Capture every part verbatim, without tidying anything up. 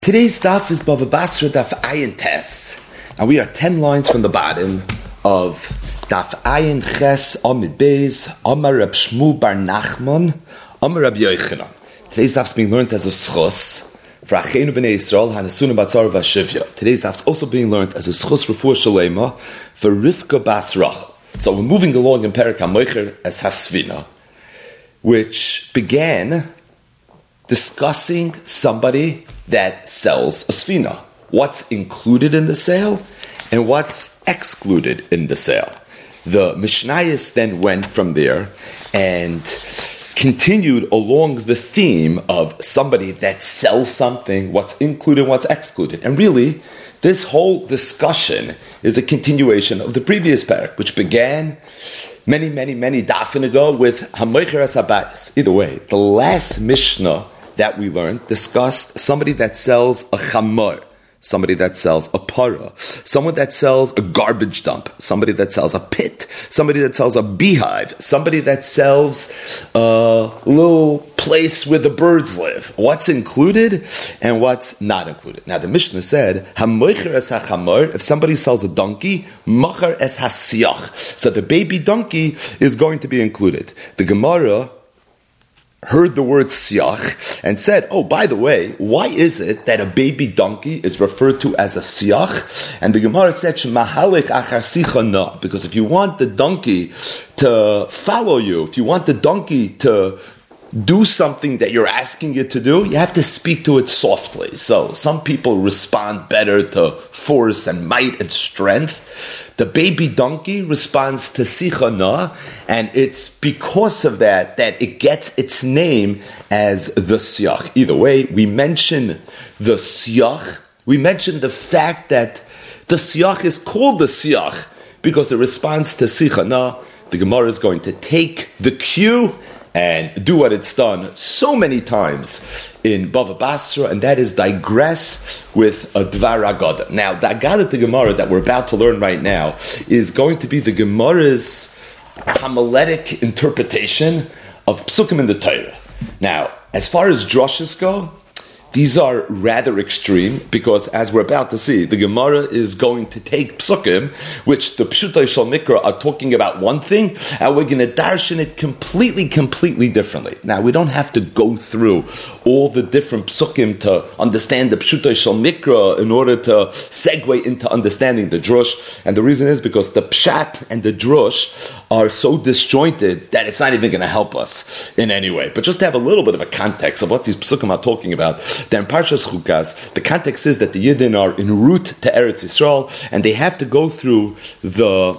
Today's daf is Bava Basra daf Ayin Tes, and we are ten lines from the bottom of daf Ayin Ches Amid Beis Amar Reb Shmuel Bar Nachman Amar Reb Yochanan. Today's daf is being learned as a schus for Achenu Bnei Yisrael Hanasuna Batzar Vashivya. Today's daf is also being learned as a schus refuah shalema for Rivka Bas Rachel. So we're moving along in Perek HaMoicher as Hasvina, which began discussing somebody that sells a sfina. What's included in the sale and what's excluded in the sale. The Mishnayos then went from there and continued along the theme of somebody that sells something, what's included, what's excluded. And really, this whole discussion is a continuation of the previous parak, which began many, many, many dafin ago with Hamoicher as Habayis. Either way, the last Mishnah that we learned discussed somebody that sells a chamor, somebody that sells a para, someone that sells a garbage dump, somebody that sells a pit, somebody that sells a beehive, somebody that sells a little place where the birds live. What's included and what's not included. Now the Mishnah said, Hamoicher es hachamor, if somebody sells a donkey, macher es hasiach. So the baby donkey is going to be included. The Gemara heard the word siach and said, oh, by the way, why is it that a baby donkey is referred to as a siach? And the Gemara said, Shemahalik achar sicha na, because if you want the donkey to follow you, if you want the donkey to do something that you're asking it to do, you have to speak to it softly. So some people respond better to force and might and strength. The baby donkey responds to sichana, and it's because of that that it gets its name as the siach. Either way, we mention the siach. We mention the fact that the siach is called the siach because it responds to sichana. The Gemara is going to take the cue and do what it's done so many times in Bava Basra, and that is digress with a Dvar Agada. Now, the Agada to Gemara that we're about to learn right now is going to be the Gemara's homiletic interpretation of Psukim in the Torah. Now, as far as drushes go, these are rather extreme because, as we're about to see, the Gemara is going to take psukim, which the Pshutei Shal Mikra are talking about one thing, and we're going to darshan it completely, completely differently. Now, we don't have to go through all the different psukim to understand the Pshutei Shal Mikra in order to segue into understanding the drush, and the reason is because the pshat and the drush are so disjointed that it's not even going to help us in any way. But just to have a little bit of a context of what these psukim are talking about, then Parshas Chukas, the context is that the Yidden are en route to Eretz Yisrael, and they have to go through the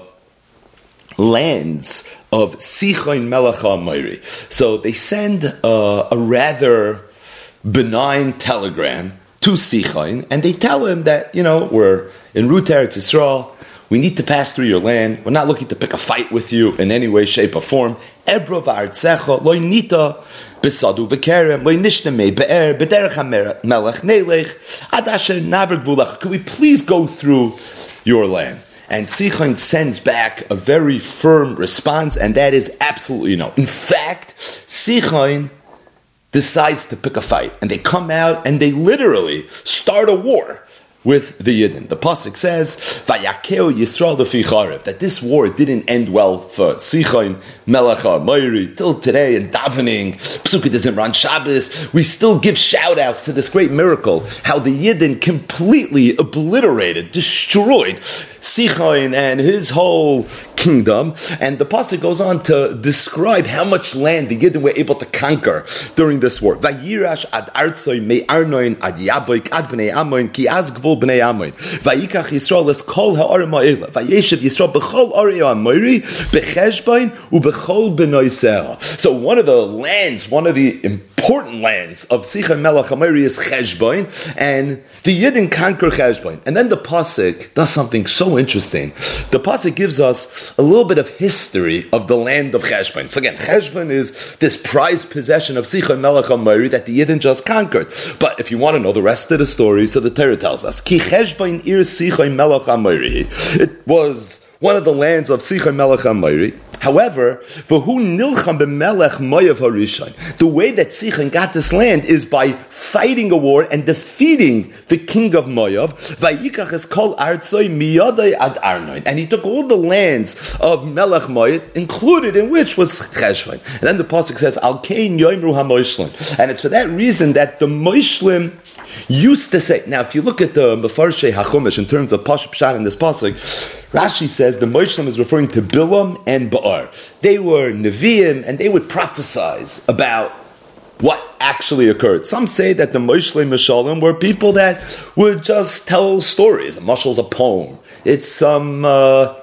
lands of Sichon Melech HaMoiri. So they send uh, a rather benign telegram to Sichon, and they tell him that, you know, we're en route to Eretz Yisrael, we need to pass through your land, we're not looking to pick a fight with you in any way, shape, or form. Ebro v'artzecha loy nita besadu v'kerem loy nishnamei be'er b'derech ha'melech neilech ad asher naver gvulach. Could we please go through your land? And Sichon sends back a very firm response, and that is absolutely no. In fact, Sichon decides to pick a fight, and they come out and they literally start a war with the Yidden. The pasuk says, "Vayakeu Yisrael lefi charev," that this war didn't end well for Sichon Melech HaMoiri till today. In davening, Psukei Zimran Shabbos, we still give shout outs to this great miracle, how the Yidden completely obliterated, destroyed Sichon and his whole kingdom. And the pasuk goes on to describe how much land the Yidden were able to conquer during this war. Vayirash ad artzoi me arnoin ad yaboik ad bnei amoin ki az gvul bnei amoin vayikach Yisrael es kol ha'arim ha'ela vayeshev Yisrael b'chol arei ha'moiri b'cheshbain u'b'chol b'noi se'ah. So one of the lands, one of the important lands of Sichon Melech HaMoiri is Cheshbain, and the Yidden conquer Cheshbain. And then the pasuk does something so interesting. The pasuk gives us a little bit of history of the land of Cheshbain. So again, Cheshbain is this prized possession of Sichon Melech HaMoiri that the Yidden just conquered. But if you want to know the rest of the story, so the Torah tells us, Ki Cheshbain ir Sichon Melech HaMoiri. It was one of the lands of Sichon Melech HaMoiri. However, v'hu nilcham b'melech Moav harishon. The way that Sichon got this land is by fighting a war and defeating the king of Moav. Vayikach es kol artzoi miyadai ad Arnon. And he took all the lands of Melech Moav, included in which was Cheshvan. And then the pasuk says, Al kein yoimru ha-moishlim. And it's for that reason that the moishlim used to say. Now, if you look at the Mefarshei HaChumash in terms of Pashup Pshat in this pasuk, Rashi says the moishlim is referring to Bilam and Ba'ar. They were Nevi'im, and they would prophesize about what actually occurred. Some say that the Moishlim Mishalim were people that would just tell stories. A mashal is a poem. It's some, uh,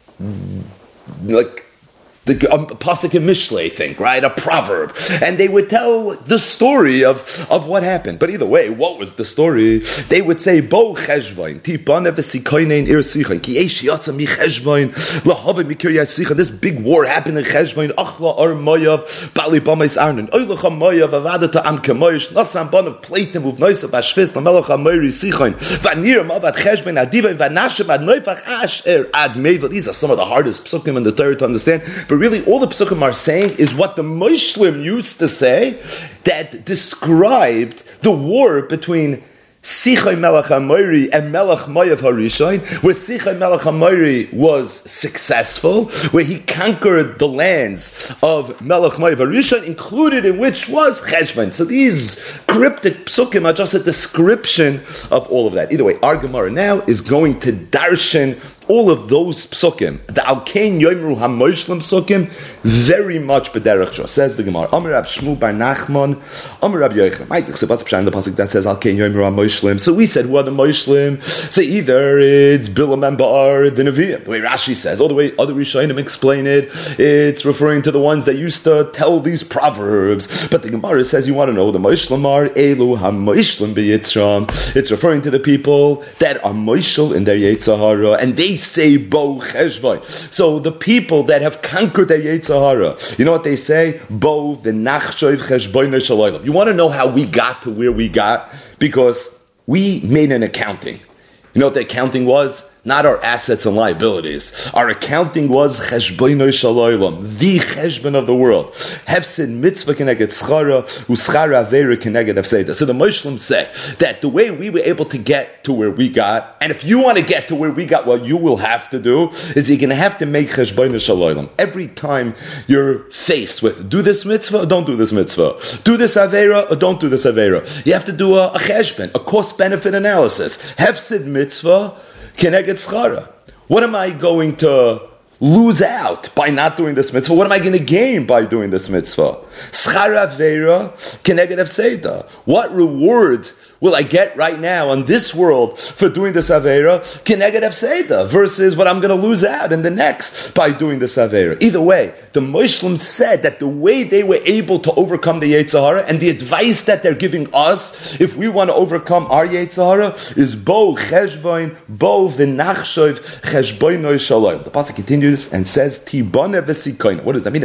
like, the um, pasuk in Mishlei, think, right? A proverb. And they would tell the story of, of what happened. But either way, what was the story? They would say, Bo cheshvain, tipane v'sikoinein ir sichon, ki eish yatsa mi cheshvain, lahave mi kiryas sichon. This big war happened in Cheshvain, achla ar Moav, bali b'mais arnon, oilecha Moav, avadata am kemoish, nasam banav pleitim, uvnoisa b'ashvis, lamelech ha-moiri sichon, v'nir mavad Cheshvain, adivain, v'nashem ad noifach asher ad meivel. These are some of the hardest psukim in the Torah to understand. But really, all the psukim are saying is what the Moishlim used to say that described the war between Sichon Melech HaMoiri and Melech Moav HaRishon, where Sichon Melech HaMoiri was successful, where he conquered the lands of Melech Moav HaRishon, included in which was Cheshvan. So these cryptic psukim are just a description of all of that. Either way, our Gemara now is going to darshan all of those psukim, the Alkein Yoimru HaMoishlim psukim, very much b'derech shor. Says the Gemara, Amar Rab Shmuel bar Nachman, Amar Rab Yochanan. Right, so what's the pasuk that says Alkein Yoimru HaMoishlim? So we said, who are the Moishlim? So either it's Bilam and Ba'ar, the Nevi'im, the way Rashi says, all the way other Rishonim explain it, it's referring to the ones that used to tell these proverbs. But the Gemara says, you want to know the Moishlim are Elu HaMoishlim b'Yitzram. It's referring to the people that are Moishel in their Yetzer Hara, and they say Bo Cheshvai. So the people that have conquered their Yetzer Hara, you know what they say? Bo v'nachshoiv cheshboinei shalaylam. You want to know how we got to where we got? Because we made an accounting. You know what the accounting was? Not our assets and liabilities. Our accounting was cheshboinei shalaylam, the cheshbon of the world. Hefsid mitzvah keneged schara, uschara avera keneged hefseda. So the Moshlim say that the way we were able to get to where we got, and if you want to get to where we got, what you will have to do is you're going to have to make cheshboinei shalaylam. Every time you're faced with do this mitzvah or don't do this mitzvah, do this avera or don't do this avera, you have to do a, a cheshbon, a cost-benefit analysis. Hefsid mitzvah keneged schara. What am I going to lose out by not doing this mitzvah? What am I going to gain by doing this mitzvah? Schara avera keneged hefseda. What reward will I get right now on this world for doing this avera? Keneged hefseda versus what I'm going to lose out in the next by doing this avera. Either way, the Moshlim said that the way they were able to overcome the Yetzer Hara and the advice that they're giving us if we want to overcome our Yetzer Hara is Bo cheshvain, Bo v'nachshoiv cheshboinoi shalom. The pasuk continues and says Tibane v'sikoin. What does that mean?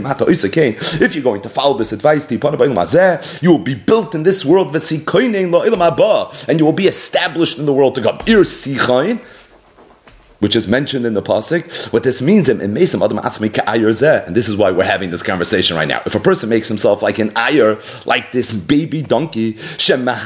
If you're going to follow this advice, you will be built in this world v'sikoin lo'ilam haba, and you will be established in the world to come. Ir sichain, which is mentioned in the pasuk. What this means, and this is why we're having this conversation right now. If a person makes himself like an ayer, like this baby donkey, so ir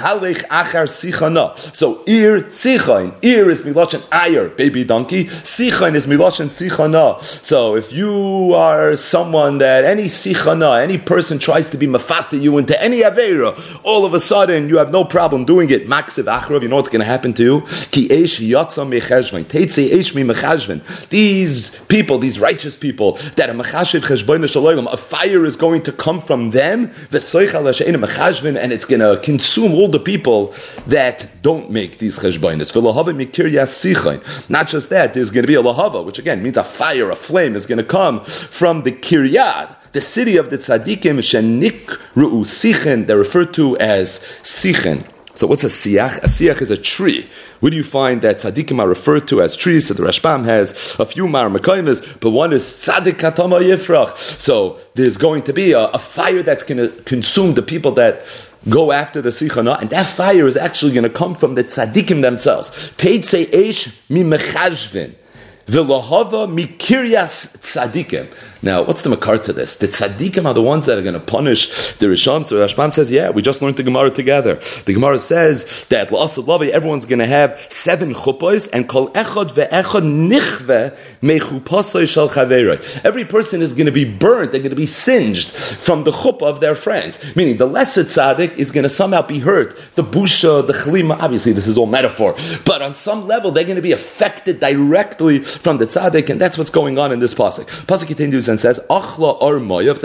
sichain, ir is miloshen ayer, baby donkey, sichain is miloshen sichana. So if you are someone that any sichana, any person tries to be mafata you into any avera, all of a sudden you have no problem doing it. Maksiv achrov, you know what's going to happen to you? Ki eish yatsa mecheshvain, teitze eish. These people, these righteous people, that a mechashiv cheshboinei shalaylam, a fire is going to come from them, and it's going to consume all the people that don't make these cheshboinus. Not just that, there's going to be a lahava, which again means a fire, a flame is going to come from the kiryad, the city of the tzaddikim, shenik ru'u sichen, they're referred to as sichen. So what's a siach? A siach is a tree. Where do you find that tzaddikim are referred to as trees? So the Rashbam has a few mar mekaymes, but one is tzaddik katama yifrach. So there's going to be a, a fire that's going to consume the people that go after the sichana, and that fire is actually going to come from the tzaddikim themselves. Teitzei eish mi mechashvin. V'lohava mi kiryas tzaddikim. Now, what's the makar to this? The tzaddikim are the ones that are going to punish the Rishon. So Rashbam says, yeah, we just learned the Gemara together. The Gemara says that L'asad Lavi, everyone's going to have seven chuppos, and kol echad ve'echad nichve mechupasoi shel chaveroi. Every person is going to be burnt, they're going to be singed from the chuppah of their friends. Meaning, the lesser tzaddik is going to somehow be hurt. The busha, the chalima, obviously this is all metaphor, but on some level, they're going to be affected directly from the tzaddik, and that's what's going on in this pasuk. Pasuk continues and says, Achla or moyav,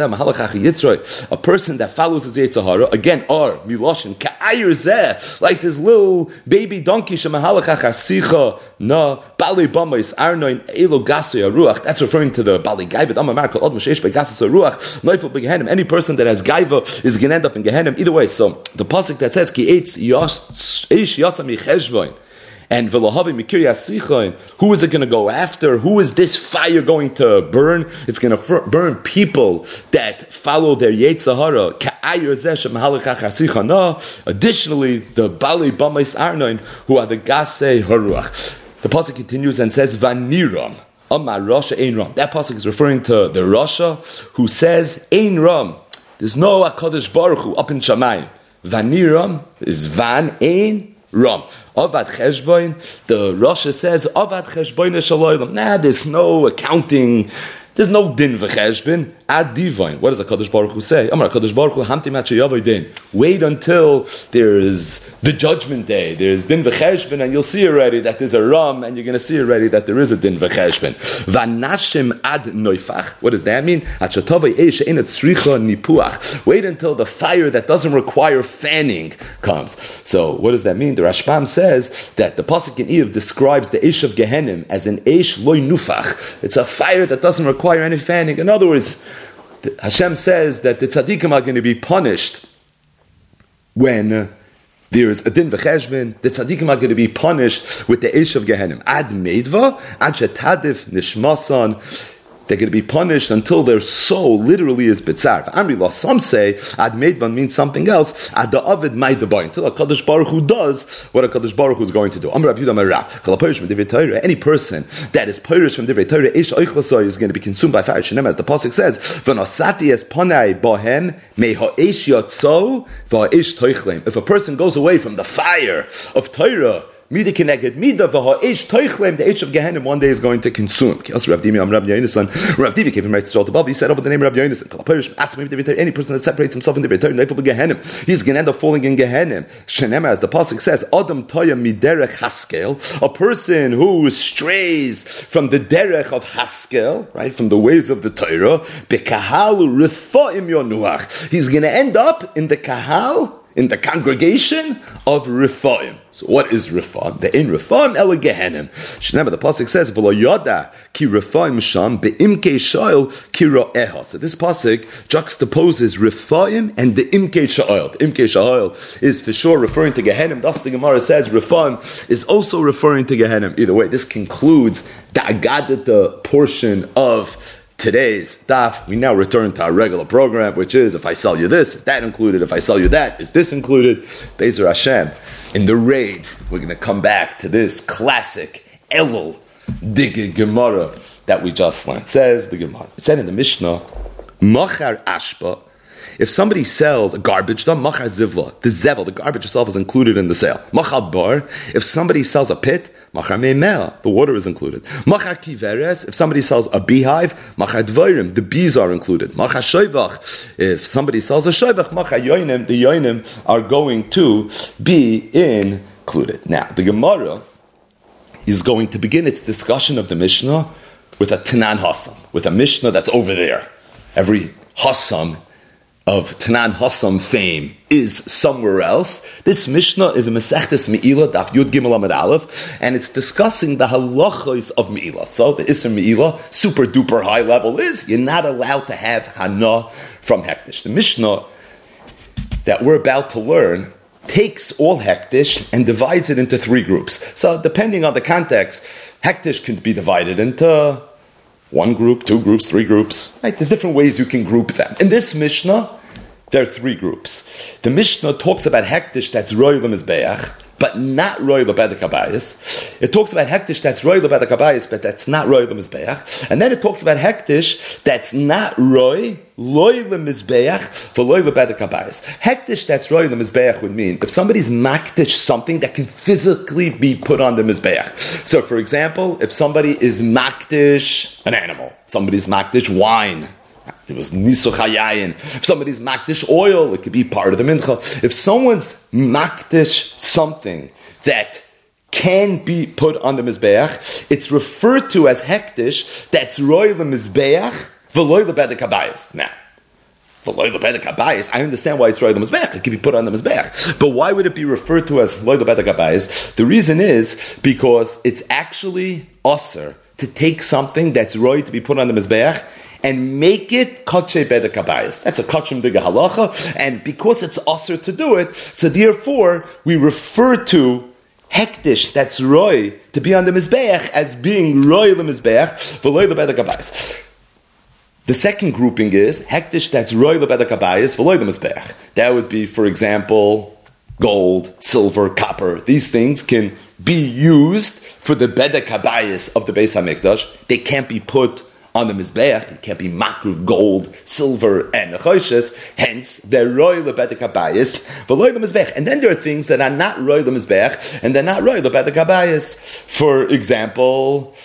a person that follows his Yetzer Hara, again, or miloshin, ka'ayir zeh, like this little baby donkey, shemahalachach asicha, na, bali bamais, arnoin, elo gasu yaruach, that's referring to the bali gaivet, amamar, kol odma sheish begasus yaruach, noifel begehenim, any person that has gaiva is going to end up in Gehenim. Either way, so the pasuk that says, ki eitz eish yatsa mi cheshvoin, and v'lahavi mikir yasichoin, who is it going to go after? Who is this fire going to burn? It's going to fr- burn people that follow their Yetzer Hara. Ka'ayir zeh shemahalachach asicha na. Additionally, the bali bamais arnoin, who are the gasei haruach. The pasuk continues and says, vaniram. Amar Rasha Ein Ram. That pasuk is referring to the Rasha who says Ein Ram. There's no HaKadosh Baruch Hu up in Shamayim. Vaniram is Van Ein Ram. Avad Cheshboin, the Rasha says Avad Cheshboin Shaloylam. Nah, there's no accounting. There's no din v'cheshbin ad divine. What does the Kadosh Baruch Hu say? Amar Kadosh Baruch Hu hamti machayavoy din. Wait until there's the judgment day. There's din v'cheshbin, and you'll see already that there's a ram, and you're going to see already that there is a din v'cheshbin. Vanashim ad noifach. What does that mean? Achatavay eish ein tzricha nipuach. Wait until the fire that doesn't require fanning comes. So what does that mean? The Rashbam says that the pasuk in Eiv describes the eish of Gehenim as an eish loy nufach. It's a fire that doesn't require require any fanning. In other words, Hashem says that the tzaddikim are going to be punished when uh, there is a din v'cheshbin. The tzaddikim are going to be punished with the eish of Gehenim. Ad meidva, ad shetadif nishmasan. They're going to be punished until their soul literally is bitzar. Amri law, some say ad meidvan means something else. Ad da'avid maidabai, until a Kadosh Baruch Hu does what a Kadosh Baruch Hu is going to do. Amr Rav Yehuda Amar Rav, kol ha'porish from divrei Torah, any person that is porish from divrei Torah, eish oichlasoy, is going to be consumed by fire. Shenem, as the pasuk says, v'nosati es panai bohem me ha'eish yatso v'ha'eish toichlem. If a person goes away from the fire of Torah, Mida connected, Mida v'ha'esh toichlem, the Eish of Gehenim one day is going to consume. Also, Rav Dimi, Rav Yonasan, Rav Divi gave him right to above. He said over the name of Rav Yonasan, any person that separates himself in the Beitar, Neifel Gehenim, he's going to end up falling in Gehenim. Shenema, as the pasuk says, Adam Toya miderech Haskel, a person who strays from the derech of Haskel, right, from the ways of the Torah, bekahal rifaim yonuach. He's going to end up in the kahal, in the congregation of Rifaim. So what is Rifaim? The in Rifaim ele Gehenim. Shneba, the pasuk says, "V'lo yoda ki Rifaim sham beimkei sha'il ki ro'eha." So this pasuk juxtaposes Rifaim and the imkei sha'il. The imkei sha'il is for sure referring to Gehenim. Thus the Gemara says Rifaim is also referring to Gehenim. Either way, this concludes the Agadata portion of today's daf. We now return to our regular program, which is if I sell you this, is that included? If I sell you that, is this included? Be'ezer Hashem, in the raid, we're going to come back to this classic Elul Dig Gemara that we just learned. It says the Gemara. It said in the Mishnah, Machar Ashpa. If somebody sells a garbage dump, Machar Zivla, the Zevel, the garbage itself is included in the sale. Machar Bar, if somebody sells a pit, Machar Meimel, the water is included. Machar Kiveres, if somebody sells a beehive, Machar Dvairim, the bees are included. Machar Shoivach, if somebody sells a Shoivach, Machar Yoinim, the Yoinim are going to be included. Now, the Gemara is going to begin its discussion of the Mishnah with a Tanan Hassam, with a Mishnah that's over there. Every Hassam of Tanan Hassam fame is somewhere else. This Mishnah is a Masechtes Me'ilah, Daf Yud Gimel Amud Aleph, and it's discussing the halachos of Me'ilah. So the Isser Me'ilah, super duper high level, is you're not allowed to have Hana from Hektish. The Mishnah that we're about to learn takes all Hektish and divides it into three groups. So depending on the context, Hektish can be divided into one group, two groups, three groups. Right? There's different ways you can group them. In this Mishnah, there are three groups. The Mishnah talks about Hektish that's Roy Lemizbeach, but not roy lebedek habayis. It talks about hektish that's roy lebedek habayis, but that's not roy lemizbeach. And then it talks about hektish that's not roy loy lemizbeach for loy lebedek habayis. Hektish that's roy lemizbeach would mean if somebody's makdish something that can physically be put on the mizbeach. So, for example, if somebody is makdish an animal, somebody's makdish wine. There was nisuch hayayin. If somebody's makdish oil, it could be part of the mincha. If someone's makdish something that can be put on the mizbeach, it's referred to as hektish. That's roy the mizbeach v'loy lebedek habayis. Now, v'loy lebedek habayis, I understand why it's roy the mizbeach. It can be put on the mizbeach. But why would it be referred to as loy lebedek habayis? The reason is because it's actually usher to take something that's roy to be put on the mizbeach and make it kachei bedek habayis. That's a kachim diga halacha, and because it's usher to do it, so therefore we refer to hektish, that's roy, to be on the mizbeach as being roy the mizbeach, v'loy the bedek habayis. The second grouping is hektish, that's roy the bedek habayis, v'loy the mizbeach. That would be, for example, gold, silver, copper. These things can be used for the bedek habayis of the Beis HaMikdash. They can't be put on the mizbeach. It can't be makruv, gold, silver, and nechoshes. Hence, they're roy lebedek habayis, v'loy the mizbeach. And then there are things that are not roy the mizbeach, and they're not roy lebedek habayis. For example,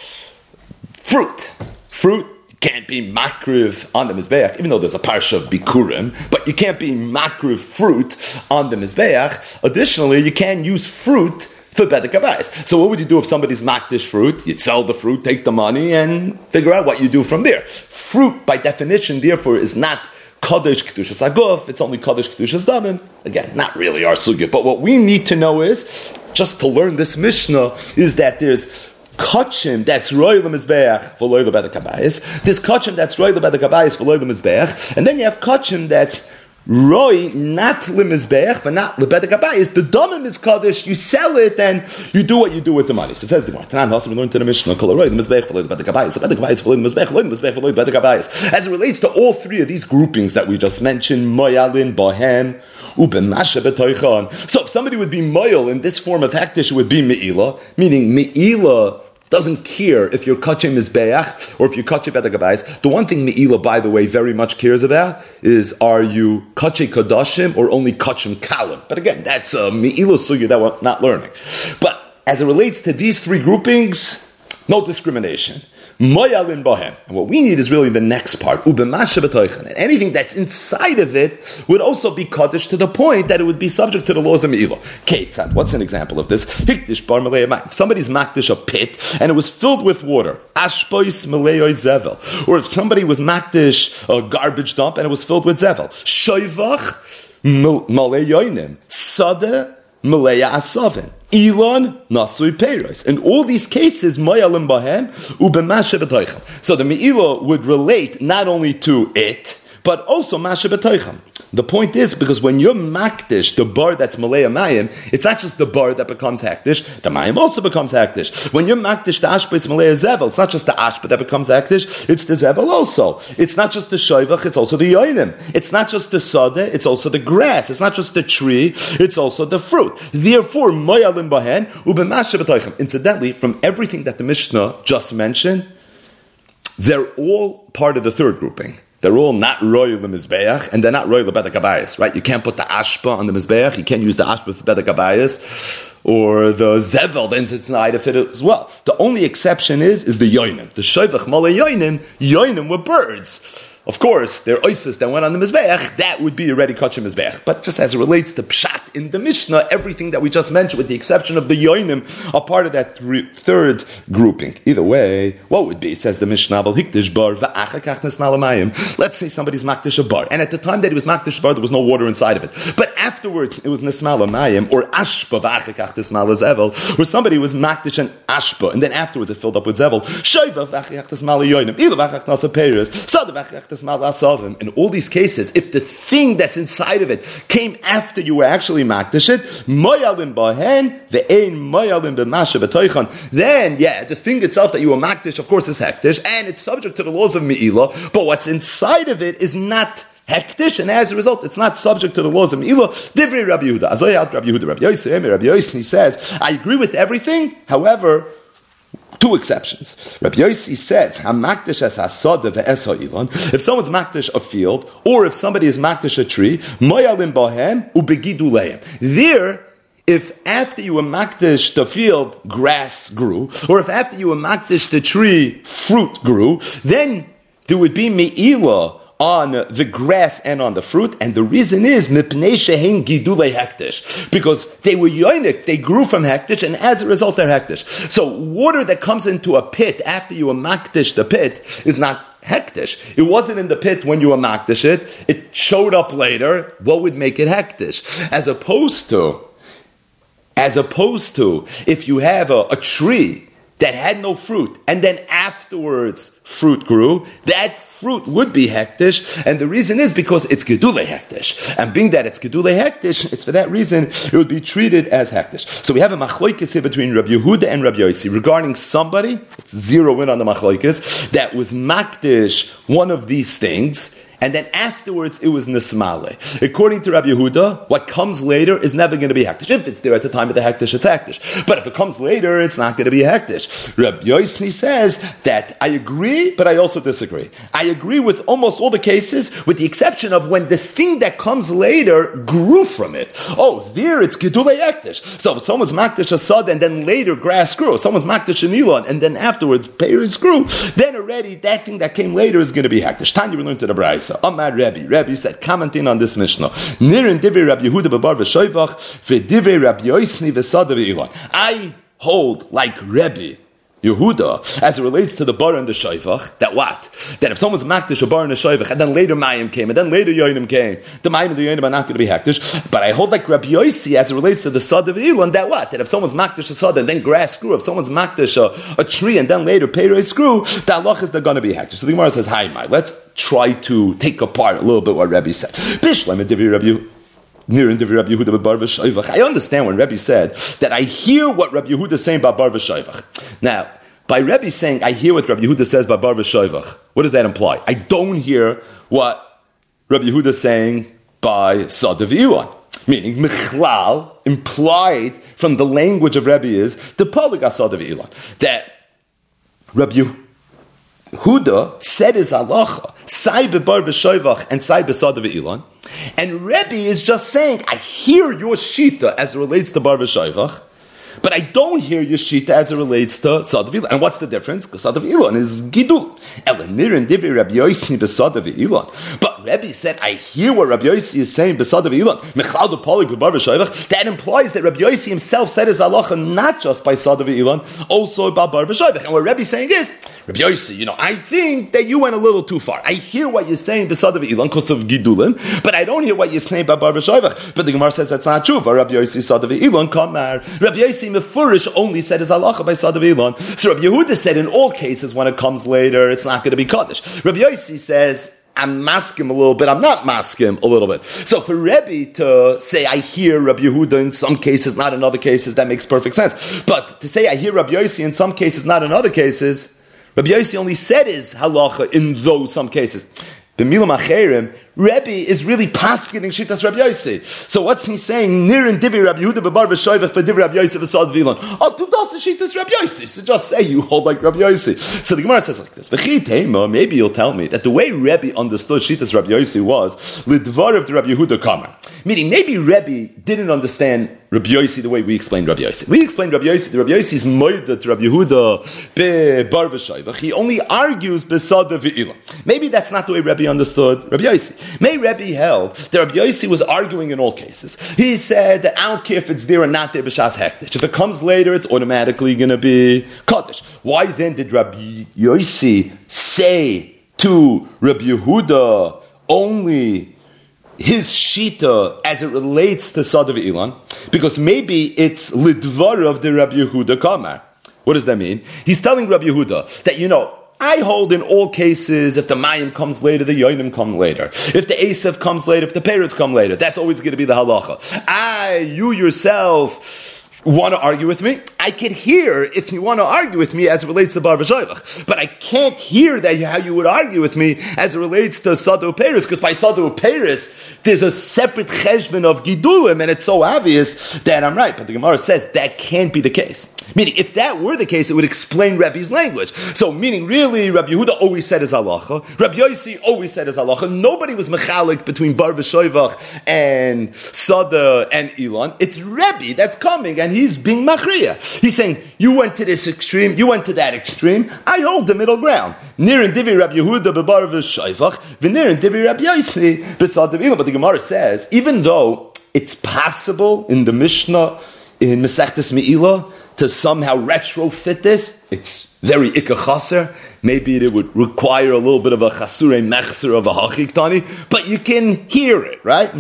fruit. Fruit can't be makruv on the mizbeach, even though there's a parsha of bikurim, but you can't be makruv fruit on the mizbeach. Additionally, you can't use fruit for bedek habayis. So what would you do if somebody's makdish fruit? You'd sell the fruit, take the money, and figure out what you do from there. Fruit, by definition, therefore, is not Kaddish Kedushas Aguf, it's only Kaddish Kedushas Damim. Again, not really our sugya. But what we need to know is, just to learn this Mishnah, is that there's kachim that's roy lemizbeach for loy lebedek habayis. There's kachim that's roy lebedek habayis for loy lemizbeach. And then you have kachim that's roy, not lemizbeach, but not lebedek habayis. The damim is kaddish. You sell it, and you do what you do with the money. So it says the Tanan. Also, we learned in the Mishnah, kol roy lemizbeach for loy lebedek habayis, lebedek habayis for loy lemizbeach, loy lemizbeach for loy lebedek habayis. As it relates to all three of these groupings that we just mentioned, moyalin, bohem, ubemashe betoichan. So if somebody would be moyal in this form of hektish, it would be meila, meaning meila doesn't care if you're kachim mizbeach or if you're kachim bedek habayis. The one thing Me'ila, by the way, very much cares about is, are you kachim kadashim or only kachim kalim? But again, that's a Me'ila sugya that we're not learning. But as it relates to these three groupings, no discrimination. Moyalin bohem. And what we need is really the next part. Ubemashe betoichan. And anything that's inside of it would also be kaddish to the point that it would be subject to the laws of Me'ila. Ketzad. What's an example of this? Hikdish bar malei mayim. If somebody's makdish a pit and it was filled with water. Ashpois malei zevel. Or if somebody was makdish a garbage dump and it was filled with zevel. Shoivach malei yoinim. Sadeh malei asavin. Elon nasui peiros. In all these cases, moyalim bahem ubemashe betoichem. So the meila would relate not only to it, but also mashe betoichem. The point is, because when you're makdish, the bar that's malaya mayim, it's not just the bar that becomes hektish, the mayim also becomes hektish. When you're makdish, the ashba is malaya zevel, it's not just the ashba that becomes hektish, it's the zevel also. It's not just the shoivach, it's also the yoinim. It's not just the sadeh, it's also the grass. It's not just the tree, it's also the fruit. Therefore, moyalim bahen, ubemashe betoichem. Incidentally, from everything that the Mishnah just mentioned, they're all part of the third grouping. They're all not roy the mizbeach, and they're not roy the bedek habayis, right? You can't put the ashpa on the mizbeach. You can't use the ashpa for bedek habayis, or the zevel. Then it's not of it as well. The only exception is is the yoinim. The shoivach malei yoinim. Yoinim were birds. Of course, their oifus that went on the mizbeach, that would be already kachim mizbeach. But just as it relates to pshat in the Mishnah, everything that we just mentioned, with the exception of the yoinim, are part of that th- third grouping. Either way, what would be? Says the Mishnah, hikdish bar va'achakach nesmalamayim. Let's say somebody's makdish a bar, and at the time that he was makdish a bar, there was no water inside of it. But afterwards, it was nesmalamayim, or ashpa va'achakach nesmalazevel, or somebody was makdish an ashpa, and then afterwards it filled up with zevel. Shoiva va'achakach nesmalayoinim, either va'achakach nasa peiros, sada va'achakach. In all these cases, if the thing that's inside of it came after you were actually makdish it, moyalim bahen ve'ein moyalim b'mashe b'toichan, then yeah, the thing itself that you were makdish, of course, is hektish, and it's subject to the laws of meila. But what's inside of it is not hektish, and as a result, it's not subject to the laws of Me'ilah. Divrei Rabbi Yehuda. Azoyat Rabbi Yehuda. Rabbi Yosef, Rabbi Yosef, he says, I agree with everything, however, two exceptions. Rabbi Yossi says, "Hamakdish es hasada ve'es ha'ilon." If someone's makdish a field, or if somebody is makdish a tree, moyalim bahem ubegidu lehem. There, if after you were makdish the field, grass grew, or if after you were makdish the tree, fruit grew, then there would be me'ilah on the grass and on the fruit, and the reason is mipnei shehin gidulei hektish, because they were yonik, they grew from hektish, and as a result they're hektish. So water that comes into a pit after you makdish the pit is not hektish. It wasn't in the pit when you makdish it. It showed up later. What would make it hektish? As opposed to, as opposed to, if you have a, a tree that had no fruit, and then afterwards fruit grew, that fruit would be hektish, and the reason is because it's gedulei hektish. And being that it's gedulei hektish, it's for that reason it would be treated as hektish. So we have a machloikis here between Rabbi Yehuda and Rabbi Yossi regarding somebody, it's zero in on the machloikis, that was makdish one of these things, and then afterwards it was nismale. According to Rabbi Yehuda, what comes later is never going to be hektish. If it's there at the time of the hektish, it's hektish. But if it comes later, it's not going to be hektish. Rabbi Yossi says that I agree, but I also disagree. I agree with almost all the cases, with the exception of when the thing that comes later grew from it. Oh, there it's gedulei hektish. So if someone's makdish asad and then later grass grew, someone's makdish anilon and then afterwards pears grew, then already that thing that came later is going to be hektish. Tanya, we learned to the Brayso. Amar Rebbe. Rebbe said, commenting on this Mishnah, Nirin divrei Rabbi Yehuda bebar v'shoivach v'divrei Rabbi Yosni v'sada v'ilon. I hold like Rebbe Yehuda as it relates to the bar and the shoivach, that what? That if someone's makdish a bar and a shoivach, and then later Mayim came, and then later Yoinim came, the Mayim and the Yoinim are not going to be hektish. But I hold like Rabbi Yossi as it relates to the sada v'ilon, that what? That if someone's makdish a sada and then grass grew, if someone's makdish a, a tree and then later peiros grew, the halach is they're going to be hektish. So the Gemara says, "Hi, my, let's try to take apart a little bit what Rebbe said." Bishlam divrei Rabbi I understand when Rebbe said that I hear what Rabbi Yehuda is saying about bar v'shoivach. Now, by Rebbe saying I hear what Rabbi Yehuda says about bar v'shoivach, what does that imply? I don't hear what Rabbi Yehuda is saying by sada v'ilon. Meaning, michlal, implied from the language of Rebbe is the polyga sada v'ilon. That Rabbi Yehuda said his halacha, sai bebar v'shoivach and sai besada v'ilon. And Rebbe is just saying, I hear your shita as it relates to bar v'shoivach, but I don't hear your shita as it relates to sada v'ilon. And what's the difference? Because sada v'ilon is gidul. Elenirin divrei Rabbi Yossi besada v'ilon. But Rebbe said, I hear what Rabbi Yossi is saying besada v'ilon. Mechlal depolik bebar v'shoivach. That implies that Rabbi Yossi himself said his halacha not just by sada v'ilon, also about bar v'shoivach. And what Rebbe is saying is, Rabbi Yossi, you know, I think that you went a little too far. I hear what you're saying besada v'ilon because of gidulin, but I don't hear what you're saying about bar v'shoivach. But the Gemara says that's not true. But Rabbi Yossi sada v'ilon kamar. Rabbi Yossi mefurish only said his halacha by sada v'ilon. So Rabbi Yehuda said in all cases when it comes later, it's not going to be kaddish. Rabbi Yossi says, I'm maskim a little bit, I'm not maskim a little bit. So for Rebbe to say, I hear Rabbi Yehuda in some cases, not in other cases, that makes perfect sense. But to say, I hear Rabbi Yossi in some cases, not in other cases, Rabbi Yossi only said his halacha in those some cases. The Milam Acherim, Rebbe is really paskening Shittas Rabbi Yossi. So what's he saying? Nirin divrei Rabbi Yehuda bebar v'shoivach for divrei Rabbi Yossi v'sad v'ilon. Oh, tu das Shittas Rabbi Yossi. So just say you hold like Rabbi Yossi. So the Gemara says like this. Maybe you'll tell me that the way Rebbe understood Shittas Rabbi Yossi was lidvarav to Rabbi Yehuda kamar. Meaning maybe Rebbe didn't understand Rabbi Yossi the way we explained Rabbi Yossi. We explained Rabbi Yossi. Rabbi Yossi is moida to Rabbi Yehuda bebar v'shoivach. He only argues besada v'ilon. Maybe that's not the way Rebbe understood Rabbi Yossi. May Rebbe held that Rabbi Yossi was arguing in all cases. He said that I don't care if it's there or not there b'shas hektish. If it comes later, it's automatically going to be kaddish. Why then did Rabbi Yossi say to Rabbi Yehuda only his shita as it relates to sada v'ilon? Because maybe it's lidvar of the Rabbi Yehuda kamar. What does that mean? He's telling Rabbi Yehuda that, you know, I hold in all cases, if the Mayim comes later, the Yoinim come later. If the Esav comes later, if the Peres come later, that's always going to be the halacha. I, you yourself, want to argue with me? I could hear if you want to argue with me as it relates to Bar V'Shoivach, but I can't hear that how you would argue with me as it relates to Sadu Peres, because by Sadu Peres, there's a separate cheshbon of Gidulim, and it's so obvious that I'm right. But the Gemara says that can't be the case. Meaning, if that were the case, it would explain Rebbe's language. So, meaning, really, Rabbi Yehuda always said his halacha, Rabbi Yossi always said his halacha. Nobody was mechalik between Bar V'Shoivach and Sada and Elon. It's Rebbe that's coming, and he's being machriya. He's saying, you went to this extreme, you went to that extreme, I hold the middle ground. Nir and Divi Rabbi Yehuda bebar V'Shoivach, v'nir and Divi Rabbi Yossi b'Sada Elon. But the Gemara says, even though it's possible in the Mishnah, in Masechtas Me'ilah, to somehow retrofit this, it's very ikka chaser. Maybe it would require a little bit of a chasurei mechser of a hachiktani, but you can hear it, right?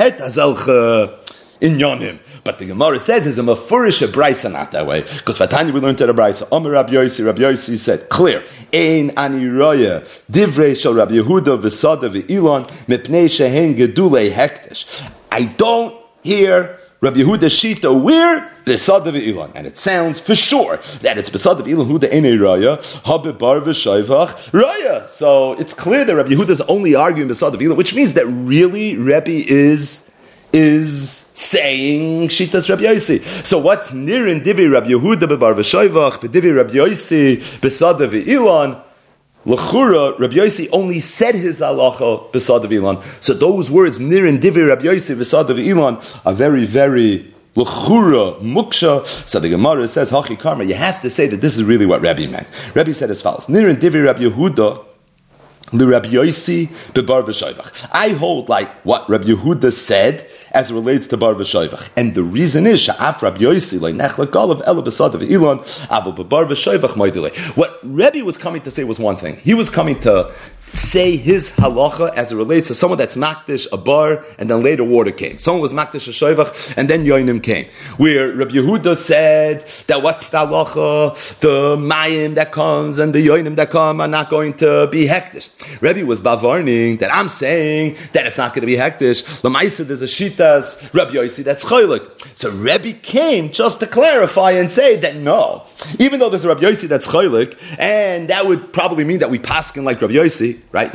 But the Gemara says is a mafurish a brisa not that way, because Vatani we learned to the brisa. Omer Rabbi Yossi, Rabbi Yossi said clear. Ein ani roya divrei shel Rabbi Yehuda v'Sada v'Elon mipnei shehen gedulei hektish. I don't hear Rabbi Yehuda Shita where Besada v'Elon, and it sounds for sure that it's Besada v'Elon who the Enei Raya Habebar v'Shoivach Raya. So it's clear that Rabbi Yehuda is only arguing Besada v'Elon, which means that really Rabbi is is saying Shitas Rabbi Yossi. So what's near in Divi Rabbi Yehuda bebar v'Shoivach v'Divi Rabbi Yossi Besada v'Elon? L'chura, Rabbi Yossi only said his halacha b'Sada v'Elon. So those words, nir and divi Rabbi Yossi b'Sada v'Elon, are very, very l'chura, muksha. So the Gemara says, hachi karma, you have to say that this is really what Rabbi meant. Rabbi said as follows, nir and divi Rabbi Yehuda, Rabbi Yossi bebar v'Shoivach. I hold like what Rabbi Yehuda said as it relates to Bar V'Shoivach, and the reason is Sha'af Rabbi Yossi like Nechlek Olav Ela B'Sada V'Elon Aval Bebar V'Shoivach Moedile. What Rabbi was coming to say was one thing. He was coming to say his halacha as it relates to someone that's makdish a bar, and then later water came. Someone was makdish a shoivach, and then yoinim came. Where Rabbi Yehuda said that what's the halacha? The mayim that comes and the yoinim that come are not going to be hektish. Rabbi was bavarning that I'm saying that it's not going to be hektish. Lamaisa there's a shitas Rabbi Yossi that's choylik. So Rabbi came just to clarify and say that no, even though there's a Rabbi Yossi that's choylik, and that would probably mean that we paskin like Rabbi Yossi, right?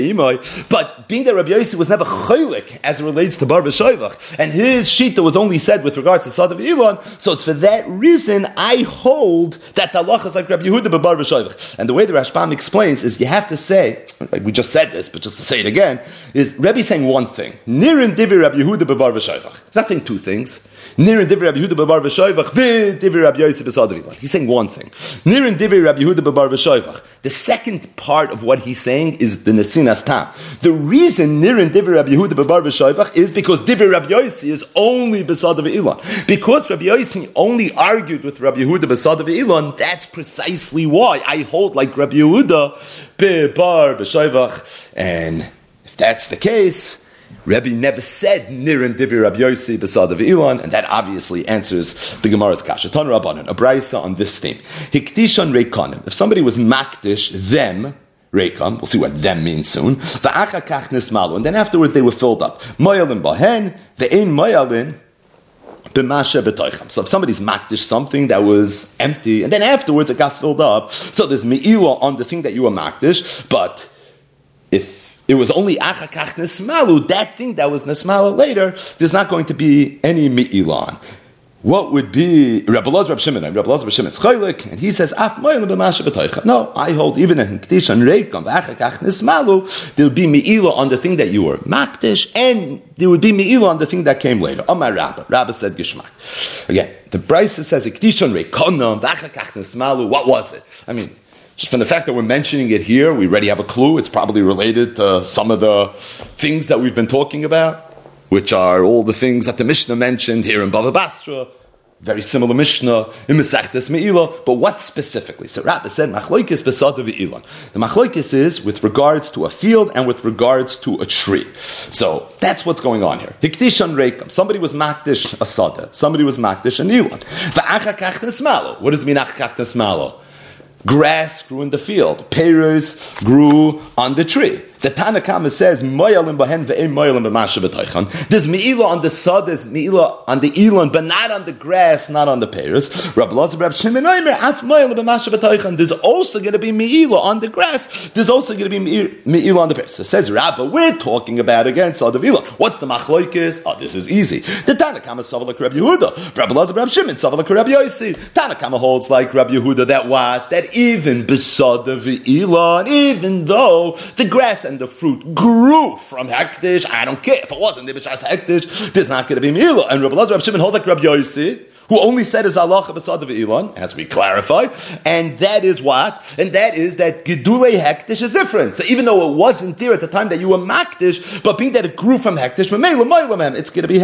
But being that Rabbi Yossi was never choylik as it relates to Bar V'Shoivach, and his shita was only said with regard to Sada v'Elon, so it's for that reason I hold that the halacha is like Rabbi Yehuda but Bar V'Shoivach. And the way the Rashbam explains is you have to say, like we just said this, but just to say it again, is Rabbi saying one thing. Nir and Divi Rabbi Yehuda but Bar V'Shoivach. He's not saying two things. Nir and Divi Rabbi Yehuda but Bar V'Shoivach v'Divi Rabbi Yossi b'Sada v'Elon. He's saying one thing. Nir and Divi Rabbi Yehuda but Bar V'Shoivach. The second part of what he's saying is the Nesinas Tam. The reason Nir and Divi Rabbi Yehuda but Bar V'Shoivach is because Divi Rabbi Yossi is only b'Sada v'Elon. Because Rabbi Yossi only argued with Rabbi Yehuda b'Sada v'Elon, that's precisely why I hold like Rabbi Yehuda b'Bar V'Shoivach. And if that's the case, Rabbi never said Nir and Divi Rabbi Yossi b'Sada v'Elon, and that obviously answers the Gemara's kasha. Ton Rabbanan, a brisa on this theme. Hikdishon reikanim. If somebody was makdish them, reikam, we'll see what them means soon. Va'achakach nismalu, and then afterwards they were filled up. Moyalin bahen, ve'ein moyalin b'masha b'toicham. So if somebody's makdish something that was empty, and then afterwards it got filled up, so there's me'ilah on the thing that you were makdish, but if it was only achakach nesmalu, that thing that was nesmalu later, there's not going to be any mi'ilan. What would be Rabbi Elazar Rabbi Shimon? Rabbi Elazar Rabbi Shimon Choylik, and he says, "Af moyel b'masha b'toicha." No, I hold even in Kedisha and Reikam v'achakach nesmalu, there would be mi'ilah on the thing that you were makdish, and there would be mi'ilah on the thing that came later. Amar Rabba, Rabba said Gishmak. Again, the Brisa says Kedisha and Reikam v'achakach nesmalu. What was it? I mean, just from the fact that we're mentioning it here, we already have a clue. It's probably related to some of the things that we've been talking about, which are all the things that the Mishnah mentioned here in Bava Basra. Very similar Mishnah in Masechtas Me'ilah. But what specifically? So Rabbi said, Machloikis b'Sada v'Elon. The Machloikis is with regards to a field and with regards to a tree. So that's what's going on here. Hikdishon reikam. Somebody was makdish a sada. Somebody was makdish an Elon. V'achakach nesmalo. What does it mean achakach nesmalo? Grass grew in the field. Pears grew on the tree. The Tana Kama says, Moyalim bahen ve'em moyalim b'masha b'toichan. There's me'ilah on the sod, there's me'ilah on the elon, but not on the grass, not on the pears. Rabbi Elazar, Rabbi Shimon Omer, af moyalim b'masha b'toichan. There's also going to be me'ilah on the grass. There's also going to be me'ilah on the pears. So says Rabbi, we're talking about again sod of elon. What's the machloikis? Oh, this is easy. The Tana Kama sav like Rabbi Yehuda. Rabbi Elazar, Rabbi Shimon sav like Rabbi Yossi. Tana Kama holds like Rabbi Yehuda that what? That even besod of elon, even though the grass and the fruit grew from hektish, I don't care if it wasn't the b'shas hektish. There's not going to be me'ilah. And Rabbi Elazar, Rabbi Shimon hold like Rabbi Yossi, who only said his halacha b'sad of elon, as we clarified, and that is what? And that is that gedulei hektish is different. So even though it wasn't there at the time that you were maktish, but being that it grew from hektish, it's going to be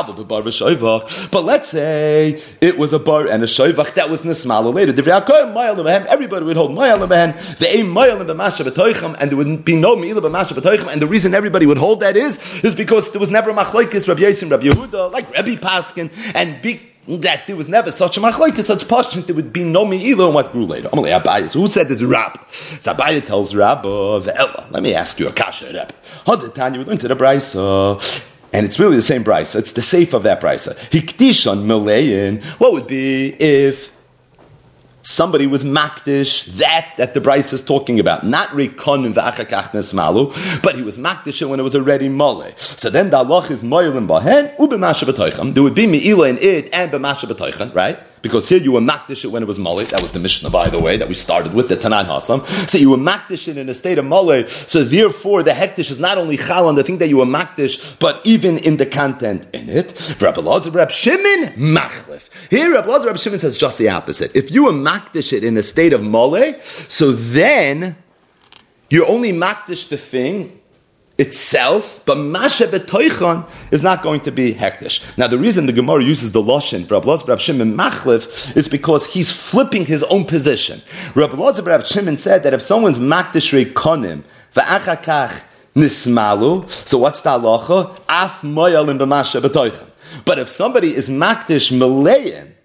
hektish. But let's say it was a bar and a shoivach that was nismala later. Everybody would hold mayal behen, the aim mayal b'masha b'toichem, and there would be no me'ilah b'masha b'toichem. And the reason everybody would hold that is is because there was never a machlokes Rabbi Yossi and Rabbi Yehuda like Rabbi Paskin and big. That there was never such a machlokes, such passion, there would be no me'ilah on what grew later. Amalei Abaye. So who said this? Rab. So Abaye tells Rab of Ella. Let me ask you a kasha, Rab. How did Tanya we learned to the brisa? And it's really the same brisa. It's the safe of that brisa. Hikdishon melein. What would be if somebody was makdish, that that the Bryce is talking about, not rekon and v'achakach nesmalu, but he was makdish when it was already mole. So then the halach is moyelim bahen u'b'masha b'toichem. There would be me'ilah in it and b'masha b'toichem, right? Because here you were makdish it when it was mole. That was the Mishnah, by the way, that we started with the Tanan Hasam. So you were makdish it in a state of mole. So therefore, the hektish is not only chal on the thing that you were makdish, but even in the content in it. Rabbi Elazar, Rabbi Shimon, machlif. Here, Rabbi Elazar, Rabbi Shimon says just the opposite. If you were makdish it in a state of mole, so then you're only makdish the thing itself, but masha betoichan is not going to be hektish. Now, the reason the Gemara uses the lashon Rabbi Elazar, Rabbi Shimon machlif is because he's flipping his own position. Rabbi Elazar, Rabbi Shimon said that if someone's makdish reikonim va'achakach nismalu, so what's the halacha? Af moyalim b'masha betoichan. But if somebody is makdish meleim,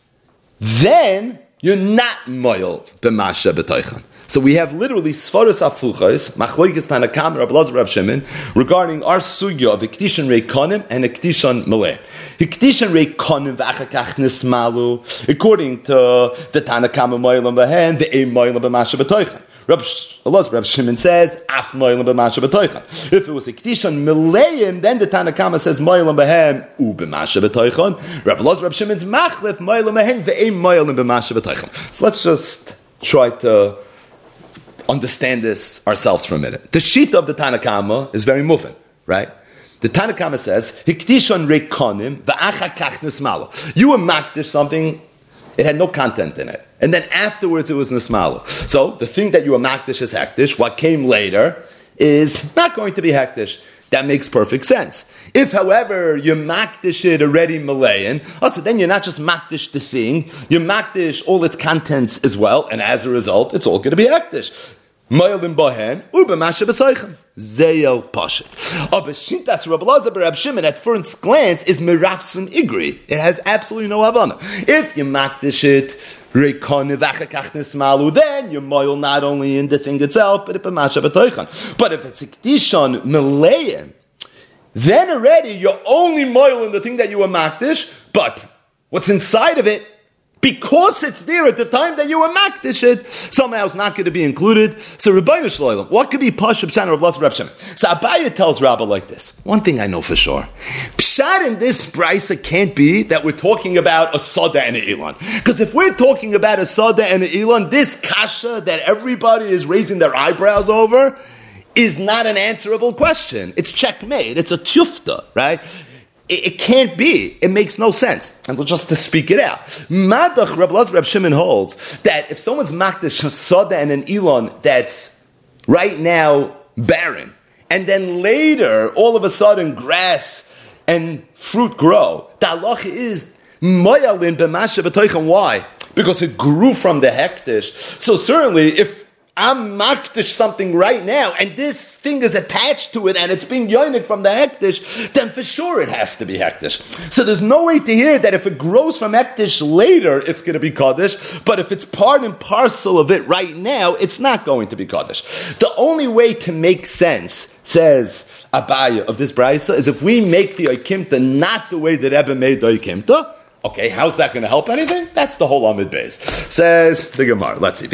then you're not moyal b'masha betoichan. So we have literally Sfaras Afuchas, Machloikis Tanakam, Rabbi Elazar, Rabbi Shimon, regarding our sugya of Hikdishan Reikonim and Hikdishan Maleh. Hikdishan Reikonim v'achakach nismalu, according to the Tanakam Moyelim Behen, the Ein Moyelim B'masha B'toichan. Rabbi Elazar, Rabbi Shimon says, Af Moyelim B'masha B'toichan. If it was Hikdishan Maleim, then the Tanakama says Moyelim B'hem U B'masha B'toichan. Rabbi Elazar, Rabbi Shimon's Machlef Moyelim B'hem ve'Ein Moyelim B'masha B'toichan. So let's just try to understand this ourselves for a minute. The sheet of the Tanakama is very moving, right? The Tanakama says, Hikdishon reikonim v'achakach nismalu. You were makdish something, it had no content in it. And then afterwards it was nismalu. So the thing that you were makdish is hektish. What came later is not going to be hektish. That makes perfect sense. If, however, you makdish it already malayan, oh, so then you're not just makdish the thing, you makdish all its contents as well, and as a result, it's all going to be hektish. Moyelim bohen, u'b'masha b'soichem. Zeyel pashit. Oh, but Shintas Rabbi Elazar Rabbi Shimon at first glance is mirafsun igri. It has absolutely no havana. If you makdish it, then you're moil not only in the thing itself, but b'masha b'toichan. But if it's ikdishon meleim, then already you're only moil in the thing that you were makdish, but what's inside of it, because it's there at the time that you were makdish it, somehow it's not going to be included. So Rabbeinu Shloim, what could be Pasha Pshat of Rabbi Rabbi Shimon? So Abaye tells Rabbi like this. One thing I know for sure. Pshat in this brisa can't be that we're talking about a Sada and an Elon. Because if we're talking about a Sada and an Elon, this kasha that everybody is raising their eyebrows over is not an answerable question. It's checkmate. It's a tufta, right? It can't be. It makes no sense. And just to speak it out. Madach Rabbi Elazar Rabbi Shimon holds that if someone's makdish sada and an elon that's right now barren, and then later, all of a sudden, grass and fruit grow, the halacha is moyalin b'masha b'toichan. Why? Because it grew from the hektish. So certainly, if I'm makdish something right now, and this thing is attached to it, and it's being yoinik from the hektish, then for sure it has to be hektish. So there's no way to hear that if it grows from hektish later, it's going to be kaddish, but if it's part and parcel of it right now, it's not going to be kaddish. The only way to make sense, says Abaya of this brisa, is if we make the oikimta not the way that Rebbe made the oikimta. Okay, how's that going to help anything? That's the whole Amid Beis. Says the Gemara. Let's see.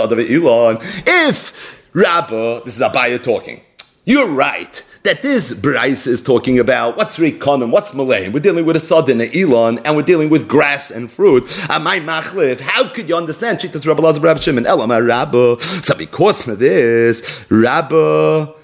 If Rabba, this is Abaya talking, you're right that this Bryce is talking about what's Rikonim, what's Malayin. We're dealing with a Sodin, a Elon, and we're dealing with grass and fruit. Amai Machlif, how could you understand? Shittas Rabba Lazar Rabba Shimon, Elamar Rabba. So because of this, Rabba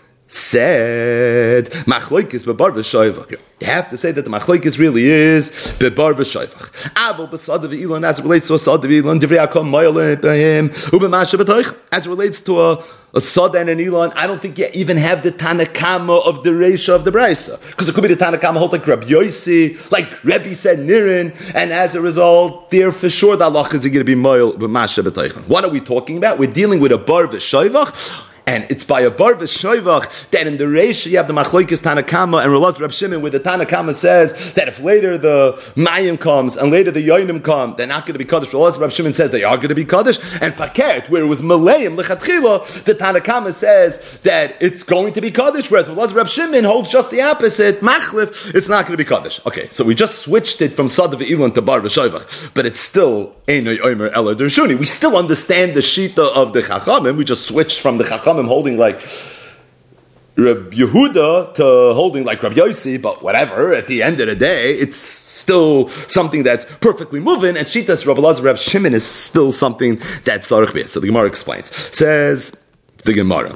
said Machloikis bebar v'shoivach. You have to say that the Machloikis really is bebar v'shoivach. Avol b'sad of Elon, as it relates to a sad of Elon, divrei hakol moyle b'him u'b'masha b'toich. As it relates to a a sad and an Elon, I don't think you even have the Tanakama of the Reisha of the Brisa, because it could be the Tanakama holds like Rabbi Yossi, like Rebbe said Nirin, and as a result, there for sure the halach is going to be moyle b'masha b'toich. What are we talking about? We're dealing with a bar v'shoivach. And it's by a bar v'shoivach that in the Reisha you have the Machlokes Tanakama and Relaz Reb Shimon, where the Tanakama says that if later the Mayim comes and later the Yoinim come, they're not going to be Kaddish. Relaz Reb Shimon says they are going to be Kaddish. And Fakert, where it was Malayim Lechatchila, the Tanakama says that it's going to be Kaddish, whereas Relaz Reb Shimon holds just the opposite. Machlif, it's not going to be Kaddish. Okay, so we just switched it from Sadav Elon to bar v'shoivach, but it's still Einoi Omer Ela Dershuni. We still understand the Shita of the Chachamim. We just switched from the Chachamim holding like Reb Yehuda to holding like Reb Yossi, but whatever, at the end of the day, it's still something that's perfectly moving, and Shitas Reb Elazar Reb Shimon is still something that's Sarach B'eh. So the Gemara explains. Says the Gemara,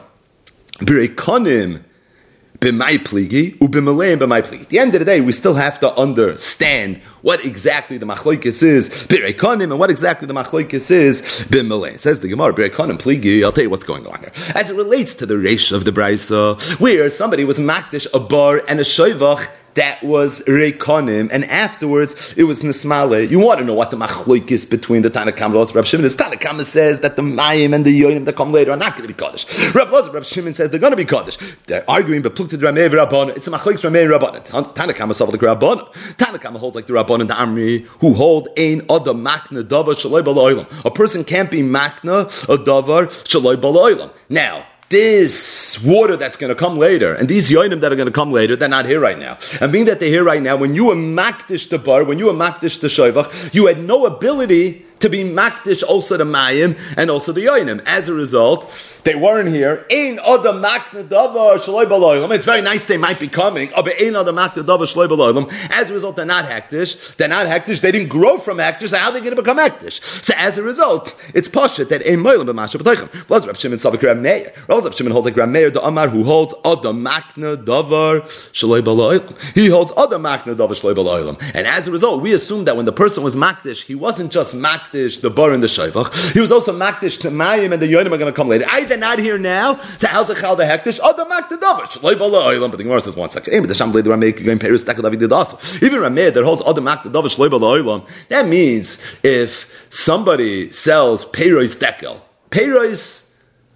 B'reikonim b'may pligi u'b'maleim b'may pligi. At the end of the day, we still have to understand what exactly the machlokes is b'reikonim and what exactly the machlokes is b'maleim. Says the Gemara, b'reikonim pligi. I'll tell you what's going on here. As it relates to the reish of the brisa, where somebody was makdish a bar and a shoivach, that was Reikonim, and afterwards it was Nismale. You want to know what the machloik is between the Tanakam and Reb Shimon. The Tanakam says that the Mayim and the Yoinim that come later are not going to be Kaddish. Reb Elazar Reb Shimon says they're going to be Kaddish. They're arguing, but Plukted Rameh Rabbanon. It's the machloik Rameh Rabbanon. Tanakam is like the Rabbanon. Tanakam holds like the Rabbanon, the Amri, who hold Ein Oda Makna Davar Shaloi Bala Olam. A person can't be Makna a Davar Shaloi Bala Olam. Now, this water that's going to come later, and these yoinim that are going to come later, they're not here right now. And being that they're here right now, when you were makdish the bar, when you were makdish the shoivach, you had no ability to be makdish also the mayim and also the yoinim. As a result, they weren't here. Ein oda makna davar shaloi b'loilam. It's very nice they might be coming. But ein oda makna davar shaloi b'loilam. As a result, they're not hektish. They're not hektish. They didn't grow from hektish. So how are they going to become hektish? So as a result, it's pashut that ein moilam b'masha b'toichem. Relaz Reb Shimon savik Reb Meir. Relaz Reb Shimon holds like Reb Meir the Amar, who holds oda makna davar shaloi b'loilam. He holds oda makna davar shaloi b'loilam. And as a result, we assume that when the person was makdish, he wasn't just makdish the bar and the shoivach. He was also makdish the mayim and the yoinim are going to come later. Either not here now, so how's the chal the hektish? Oh, the mak the davar shaloi bala oilam. But the Gemara says one second. Even the sham lady Rameh going Paris tackle David did also. Even Rameh that holds oh the mak the davar shaloi bala oilam. That means if somebody sells peiros dekel, peiros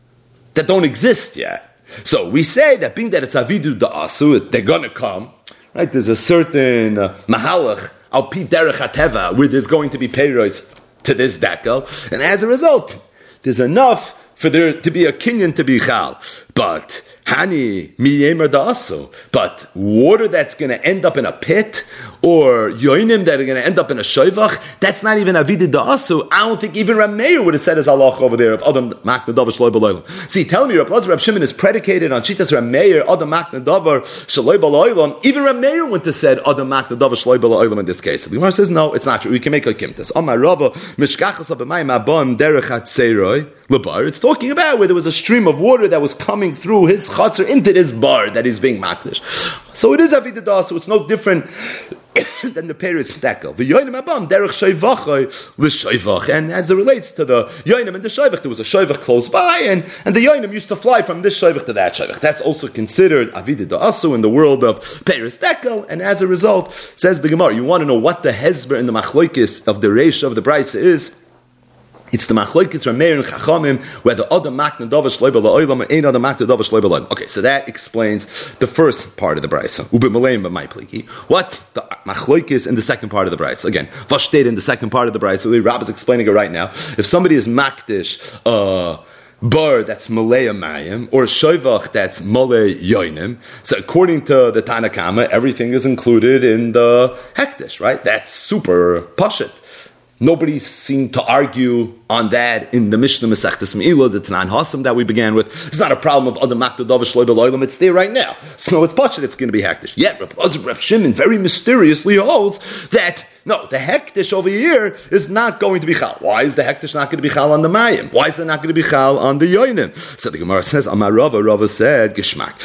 that don't exist yet. So we say that being that it's avidu da asu, they're going to come. Right? There's a certain uh, mahalach al pi derech hateva where there's going to be peiros to this dekel, and as a result, there's enough for there to be a kinyan to be chal. But hani miyemer da'aso, but water that's going to end up in a pit, or yoinim that are going to end up in a shoivach, that's not even avidid da'aso. I don't think even Reb Meir would have said his halach over there of Adam makna davar shaloi b'loilam. See, tell me, Reb Elazar Reb Shimon is predicated on Shitas Reb Meir Adam makna davar shaloi b'loilam. Even Reb Meir wouldn't have said Adam makna davar shaloi b'loilam in this case. The Gemara says no, it's not true. We can make a kimtas. Amar Rava mishkachas b'mayim abon derech hatzeiroi lebar. It's talking about where there was a stream of water that was coming through his chatzar into this bar that is being makdish. So it is avidid da'aso. It's no different than the Paris dekel. The yoinim abam derech shoivachai l'shoivach, and as it relates to the yoinim and the shoivach, there was a shoivach close by, and, and the yoinim used to fly from this shoivach to that shoivach. That's also considered avidid da'asu in the world of Paris dekel, and as a result, says the Gemara, you want to know what the hezber and the machloikis of the reish of the brisa is? It's the machlokes from Meir and Chachamim whether Adam makna davar shloiba la'olam or ein Adam makna davar shloiba la'olam. Okay, so that explains the first part of the brayso. Ube maleim b'may pliki. What's the machlokes in the second part of the brayso? Again, Vashtid in the second part of the brayso. The Rabbah is explaining it right now. If somebody is makdish, uh, bar that's malay mayim or shoivach that's malay yoinim. So according to the Tanakama, everything is included in the hektish, right? That's super pashit. Nobody seemed to argue on that in the Mishnah Masechtas Me'ilah, the Tanan Hasam that we began with. It's not a problem of Adam Makta Davar Shloiba Loilam. It's there right now. So it's pashit. It's going to be hektish. Yet Reb Elazar Reb Shimon very mysteriously holds that no, the hektish over here is not going to be chal. Why is the hektish not going to be chal on the mayim? Why is it not going to be chal on the yoinim? So the Gemara says, Amar Rava, Rava said, Geshmak,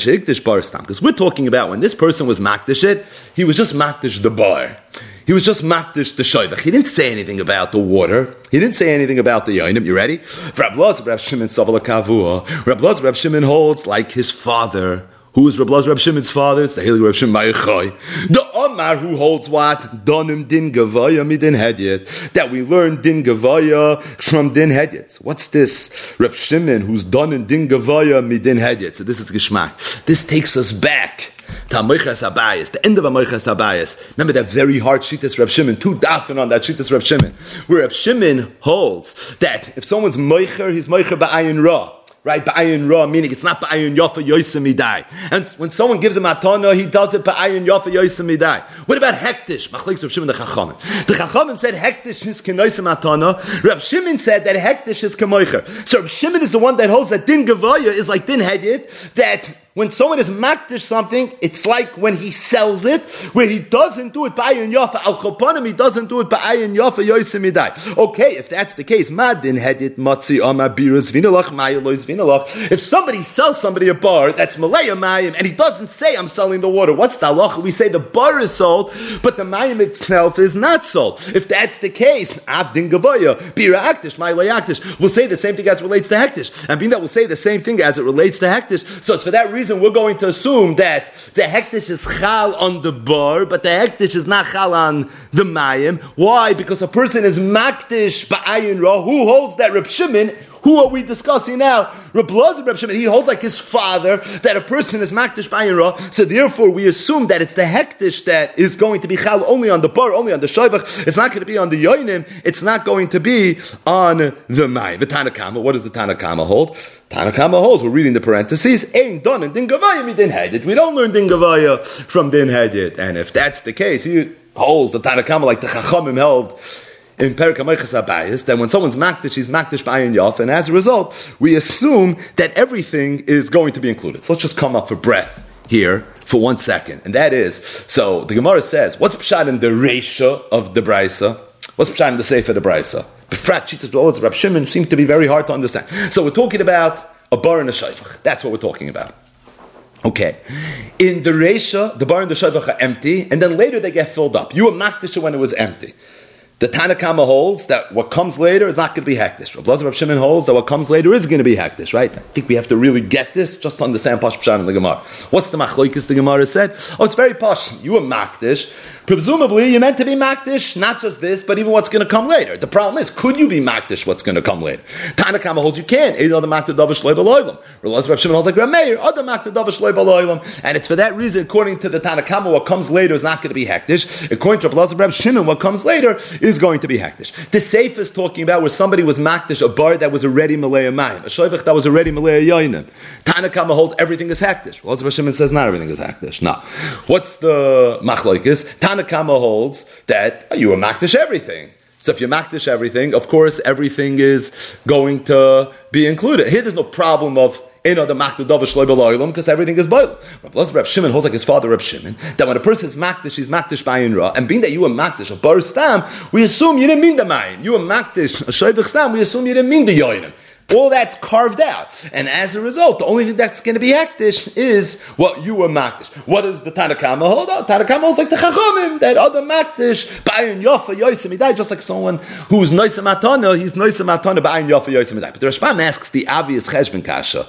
because we're talking about when this person was makdish it, he was just makdish the bar. He was just makdish the shoivach. He didn't say anything about the water. He didn't say anything about the yoinim. You ready? Reb Elazar Reb Shimon Savala Kavua. Reb Elazar Reb Shimon holds like his father. Who is Reb Elazar Reb Shimon's father? It's the Heilig Reb Shimon Mayachai. The Omar who holds what? Donim din gavaya midin hedyet. That we learn din gavaya from din hedyet. What's this? Reb Shimon who's donim din gavaya midin hedyet. So this is Geshmak. This takes us back to Amoichas Abayis, the end of Amoichas Abayis. Remember that very hard Shittas Reb Shimon, two dafen on that Shittas Reb Shimon, where Reb Shimon holds that if someone's Moicher, he's Moicher ba'ayin ra. Right, ba'ayin ra, meaning it's not ba'ayin yafa yoysa midai. And when someone gives him atana, he does it ba'ayin yafa yoysa midai. What about hektish? Machlekes Reb Shimon the Chachamim. The Chachamim said hektish is kenoysa atana. Reb Shimon said that hektish is kemoicher. So Reb Shimon is the one that holds that din gavaya is like din hedyet, that when someone is makdish something, it's like when he sells it, where he doesn't do it ba'ayin yafa al chopanim, he doesn't do it ba'ayin yafa yoysa midai. Okay, if that's the case, ma din hedyet matzi ama biras vinalach mayalois vinalach. If somebody sells somebody a bar that's malaya mayim, and he doesn't say I'm selling the water, what's the halacha? We say the bar is sold, but the mayim itself is not sold. If that's the case, av din gavoya bira aktish mayalay aktish. We'll say the same thing as it relates to hektish, and being that we'll say the same thing as it relates to hektish. So it's for that reason we're going to assume that the hektish is chal on the bar, but the hektish is not chal on the mayim. Why? Because a person is makdish ba'ayin ra. Who holds that? Reb Shimon. Who are we discussing now? Reb Elazar Reb Shimon. He holds like his father that a person is makdish ba'ayin ra. So therefore we assume that it's the hektish that is going to be chal only on the bar, only on the shoivach. It's not going to be on the yoinim. It's not going to be on the mayim. The Tanakama. What does the Tanakama hold? Tanakama holds, we're reading the parentheses, Ein don and din gavaya mi din hedyet. We don't learn din gavaya from din hedyet. And if that's the case, he holds the Tanakama like the Chachamim held in Perek HaMoichas Abayis, that when someone's makdish, he's makdish b'ayin yaf, and as a result, we assume that everything is going to be included. So let's just come up for breath here for one second. And that is, so the Gemara says, what's pshat in the reisha of the Braisa? What's pshat in the sefer of the Braisa? Befrat Shittas B'Olaz Reb Shimon seem to be very hard to understand. So we're talking about a bar and a shayfach. That's what we're talking about. Okay. In the Reisha, the bar and the shayfach are empty, and then later they get filled up. You were makdish when it was empty. The Tanakama holds that what comes later is not going to be hektish. Reb Elazar Reb Shimon holds that what comes later is going to be hektish, right? I think we have to really get this just to understand Pash Pshan in the Gemara. What's the machlokes the Gemara said? Oh, it's very posh. You were makdish. Presumably, you're meant to be makdish, not just this, but even what's going to come later. The problem is, could you be makdish what's going to come later? Tanakama holds you can. And it's for that reason, according to the Tanakama, what comes later is not going to be hektish. According to Reb Elazar Reb Shimon, what comes later is going to be hektish. The safe is talking about where somebody was makdish, a bar that was already malaya mayim, a shoivach that was already malaya yoinim. Tanakama holds everything is hektish. Reb Elazar Reb Shimon says not everything is hektish. No. What's the machlokes? Tanakama holds that oh, you are makdish everything. So if you makdish everything, of course everything is going to be included. Here there's no problem of in other makdish davar shloy b'loilam because everything is boiled. Reb Elazar Reb Shimon holds like his father Reb Shimon that when a person is makdish, he's makdish b'ayin ra, and being that you were makdish a bar stam, we assume you didn't mean the mayim. You were makdish a shoivach stam, we assume you didn't mean the yoinim. All that's carved out. And as a result, the only thing that's going to be hektish is what you were makdish. What does the Tanakama hold on? Tanakama holds like the Chachamim, that other makdish, ba'ayin yafa yoysim midai, just like someone who's noisem atana, he's noisem atana ba'ayin yafa yoysim midai. But the Rashbam asks the obvious cheshbon kasha.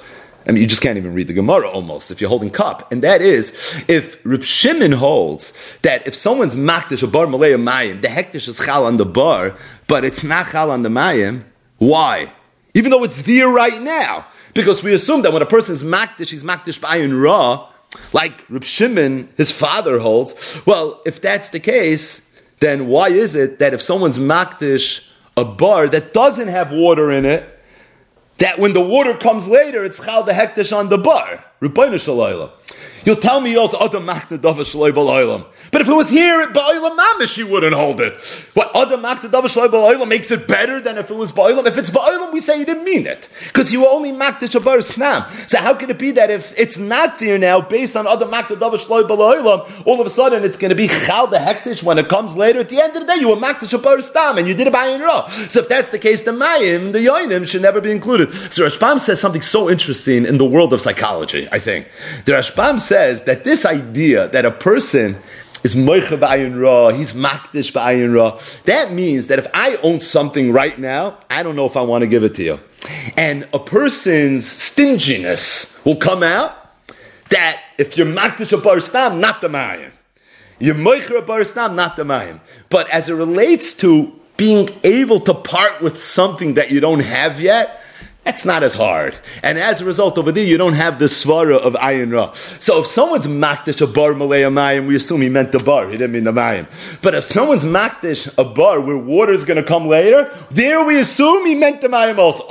I mean, you just can't even read the Gemara almost if you're holding cup. And that is, if Reb Shimon holds that if someone's makdish a bar malei mayim, the hektish is chal on the bar, but it's not chal on the mayim, why? Even though it's there right now. Because we assume that when a person's makdish, he's makdish b'ayin ra, like Reb Shimon, his father holds. Well, if that's the case, then why is it that if someone's makdish a bar that doesn't have water in it, that when the water comes later, it's chal the hektish on the bar? Rebbeinu shalayla. You'll tell me you'll adam makta dava shaloi b'olam. But if it was here at b'olam mamish, you wouldn't hold it. What adam makta dava shaloi b'olam makes it better than if it was b'olam? If it's b'olam, we say you didn't mean it because you were only makta shabar snam. So how can it be that if it's not there now, based on adam makta dava shaloi b'olam, all of a sudden it's going to be chal the hektish when it comes later? At the end of the day, you were makta shabar stam and you did it b'ayin ra. So if that's the case, the mayim, the yoinim should never be included. So Rashbam says something so interesting in the world of psychology. I think the Rashbam says that this idea that a person is moicha b'ayin ra, he's makdish b'ayin ra, that means that if I own something right now, I don't know if I want to give it to you. And a person's stinginess will come out that if you're makdish a bar stam, not the mayim. You're moicha a bar stam, not the mayim. But as it relates to being able to part with something that you don't have yet, that's not as hard. And as a result over there, you don't have the svara of ayin ra. So if someone's makdish a bar malei mayim, we assume he meant the bar. He didn't mean the mayim. But if someone's makdish a bar where water is going to come later, there we assume he meant the mayim also.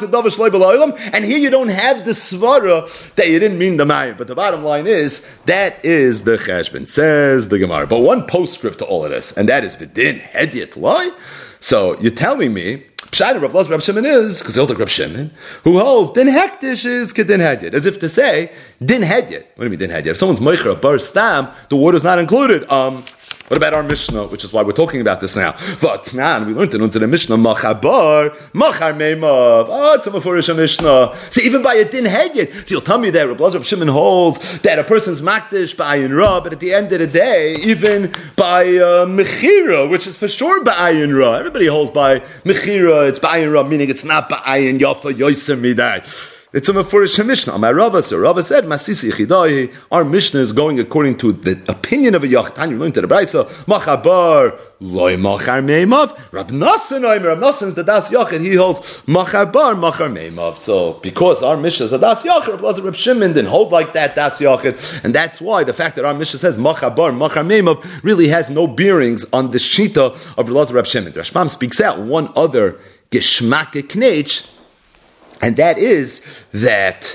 And here you don't have the svara that you didn't mean the mayim. But the bottom line is, that is the cheshbon, says the Gemara. But one postscript to all of this, and that is v'din hedyet loy. So you're telling me, Pshai Rav Reb Shimon is, because he holds like Reb Shimon, who holds din hektish is kedin hedyet, as if to say din hedyet. What do you mean din hedyet? If someone's moicher a bar stam, the water's not included. Um, what about our Mishnah, which is why we're talking about this now? V'atnan, we learned it into the Mishnah, machabar, machar meimav. Oh, it's a mefurish Mishnah. See, even by a din hedyet, so you'll tell me that Reb Shimon holds that a person's makdish b'ayin ra, but at the end of the day, even by uh, mechira, which is for sure b'ayin ra. Everybody holds by mechira, it's b'ayin ra, meaning it's not b'ayin yafa yoyser midai. It's a mefurish Mishnah. My Rava, so Rava said, "Masisi Chidai." Our Mishnah is going according to the opinion of a Yachid. You learned to the Brayso, Machabar loy machar meimav. Rab Nassan, Rab Nassan's the das Yachid. He holds Machabar machar meimav. So because our Mishnah is a das Yachid, Rab Shimon didn't hold like that das Yachid, and that's why the fact that our Mishnah says Machabar machar meimav really has no bearings on the shita of Rab Shimon. Rashbam speaks out one other geschmacke knetch. And that is that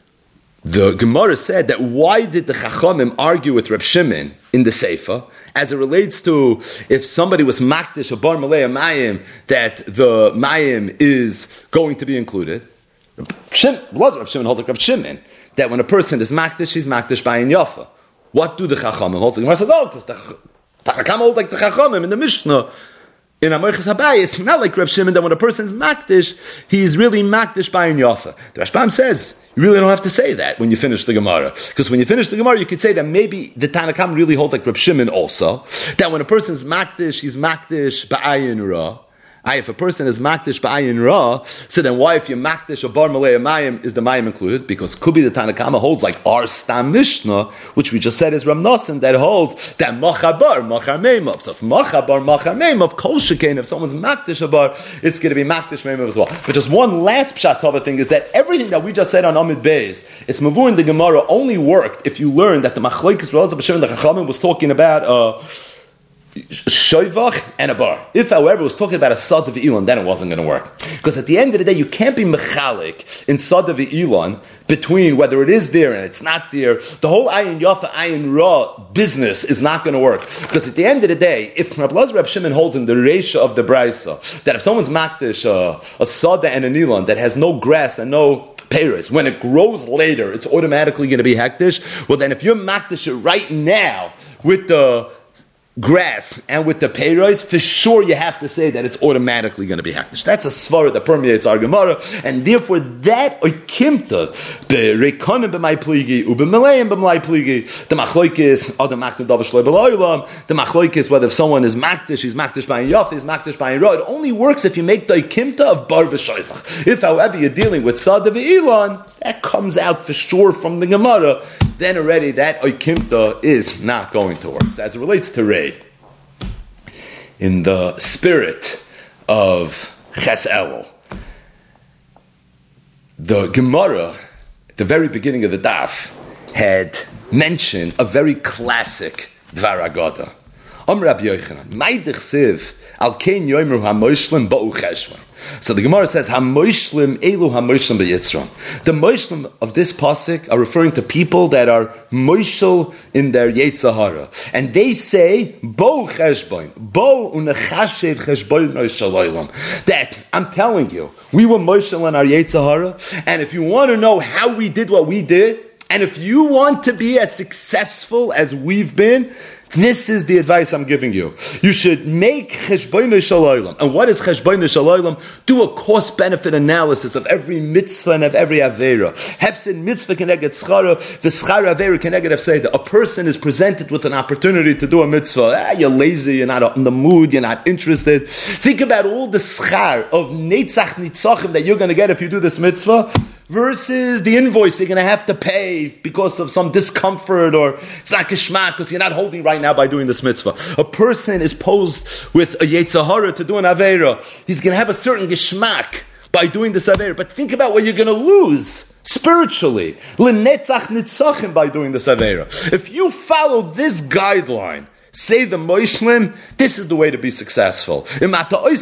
the Gemara said that why did the Chachamim argue with Reb Shimon in the Seifa as it relates to if somebody was makdish a bar malei mayim that the mayim is going to be included? Reb Shimon, Reb Shimon holds like Reb Shimon that when a person is makdish, he's makdish b'ayin yafa. What do the Chachamim hold? The Gemara says, oh, because the Chachamim hold like the Chachamim in the Mishnah. In Amoichas Habai, it's not like Reb Shimon that when a person's makdish, he's really makdish b'ayin yafa. The Rashbam says, you really don't have to say that when you finish the Gemara. Because when you finish the Gemara, you could say that maybe the Tanna Kamma really holds like Reb Shimon also, that when a person's makdish, he's makdish b'ayin ra. If a person is makdish b'ayin ra, so then why if you're makdish or bar malei mayim is the mayim included? Because could be the Tanna Kamma holds like our Stam Mishnah, which we just said is Ram Nosson, that holds that machabar machar meimav. So if machabar machar meimav kol shekain, if someone's makdish a bar, it's going to be makdish meimav as well. But just one last pshat tova thing is that everything that we just said on Amid Beis, it's mavur in the Gemara only worked if you learned that the machlokes Rav Shimon the Chachamim was talking about uh, shoivach and a bar. If, however, it was talking about a sad of Elon, then it wasn't going to work. Because at the end of the day, you can't be mechalik in sad of Elon between whether it is there and it's not there. The whole ayin yafa, ayin ra business is not going to work. Because at the end of the day, if Rab Elazar Rab Shimon holds in the reisha of the Braisa that if someone's makdish uh, a sada and an Elon that has no grass and no Paris, when it grows later, it's automatically going to be hektish. Well, then if you're makdish it right now with the grass and with the peiros, for sure you have to say that it's automatically going to be hektish. That's a svara that permeates our Gemara, and therefore that oikimta berekonim b'may pligi ubemaleim b'may pligi. The machlokes adam makdim davar shloi b'loilam. The machlokes whether if someone is makdish, he's makdish by yaf, he's makdish by ra. It only works if you make the oikimta of bar v'shoifach. If, however, you're dealing with sad v'ilon, that comes out for sure from the Gemara, then already that oikimta is not going to work. So as it relates to raid, in the spirit of Ches Elul, the Gemara, at the very beginning of the daf, had mentioned a very classic Dvar Agada. Am Rabbi Yochanan, Maidich Siv, Al Kein Yoimru HaMoishlim Ba'u Cheshvan. So the Gemara says, HaMoishlim Elu HaMoishlim B'Yitzram. The Moishlim of this pasuk are referring to people that are Moishel in their Yetzer Hara. And they say, Ba'u Cheshvan, Ba'u Unechashev Cheshvan Noishaloilam. That, I'm telling you, we were Moishel in our Yetzer Hara, and if you want to know how we did what we did, and if you want to be as successful as we've been, this is the advice I'm giving you. You should make cheshbono shalaylam. And what is cheshbono shalaylam? Do a cost-benefit analysis of every mitzvah and of every avera. Hefsid mitzvah keneged schara, v'schara avera keneged hefseda. A person is presented with an opportunity to do a mitzvah. Ah, you're lazy, you're not in the mood, you're not interested. Think about all the schar of netzach nitzachim that you're going to get if you do this mitzvah, versus the invoice you're going to have to pay because of some discomfort, or it's not geschmack because you're not holding right now by doing this mitzvah. A person is posed with a Yetzer Hara to do an Aveira. He's going to have a certain geschmack by doing this Aveira. But think about what you're going to lose spiritually. L'netzach nitzachim by doing this Aveira. If you follow this guideline, say the Moishlim, this is the way to be successful. In other words,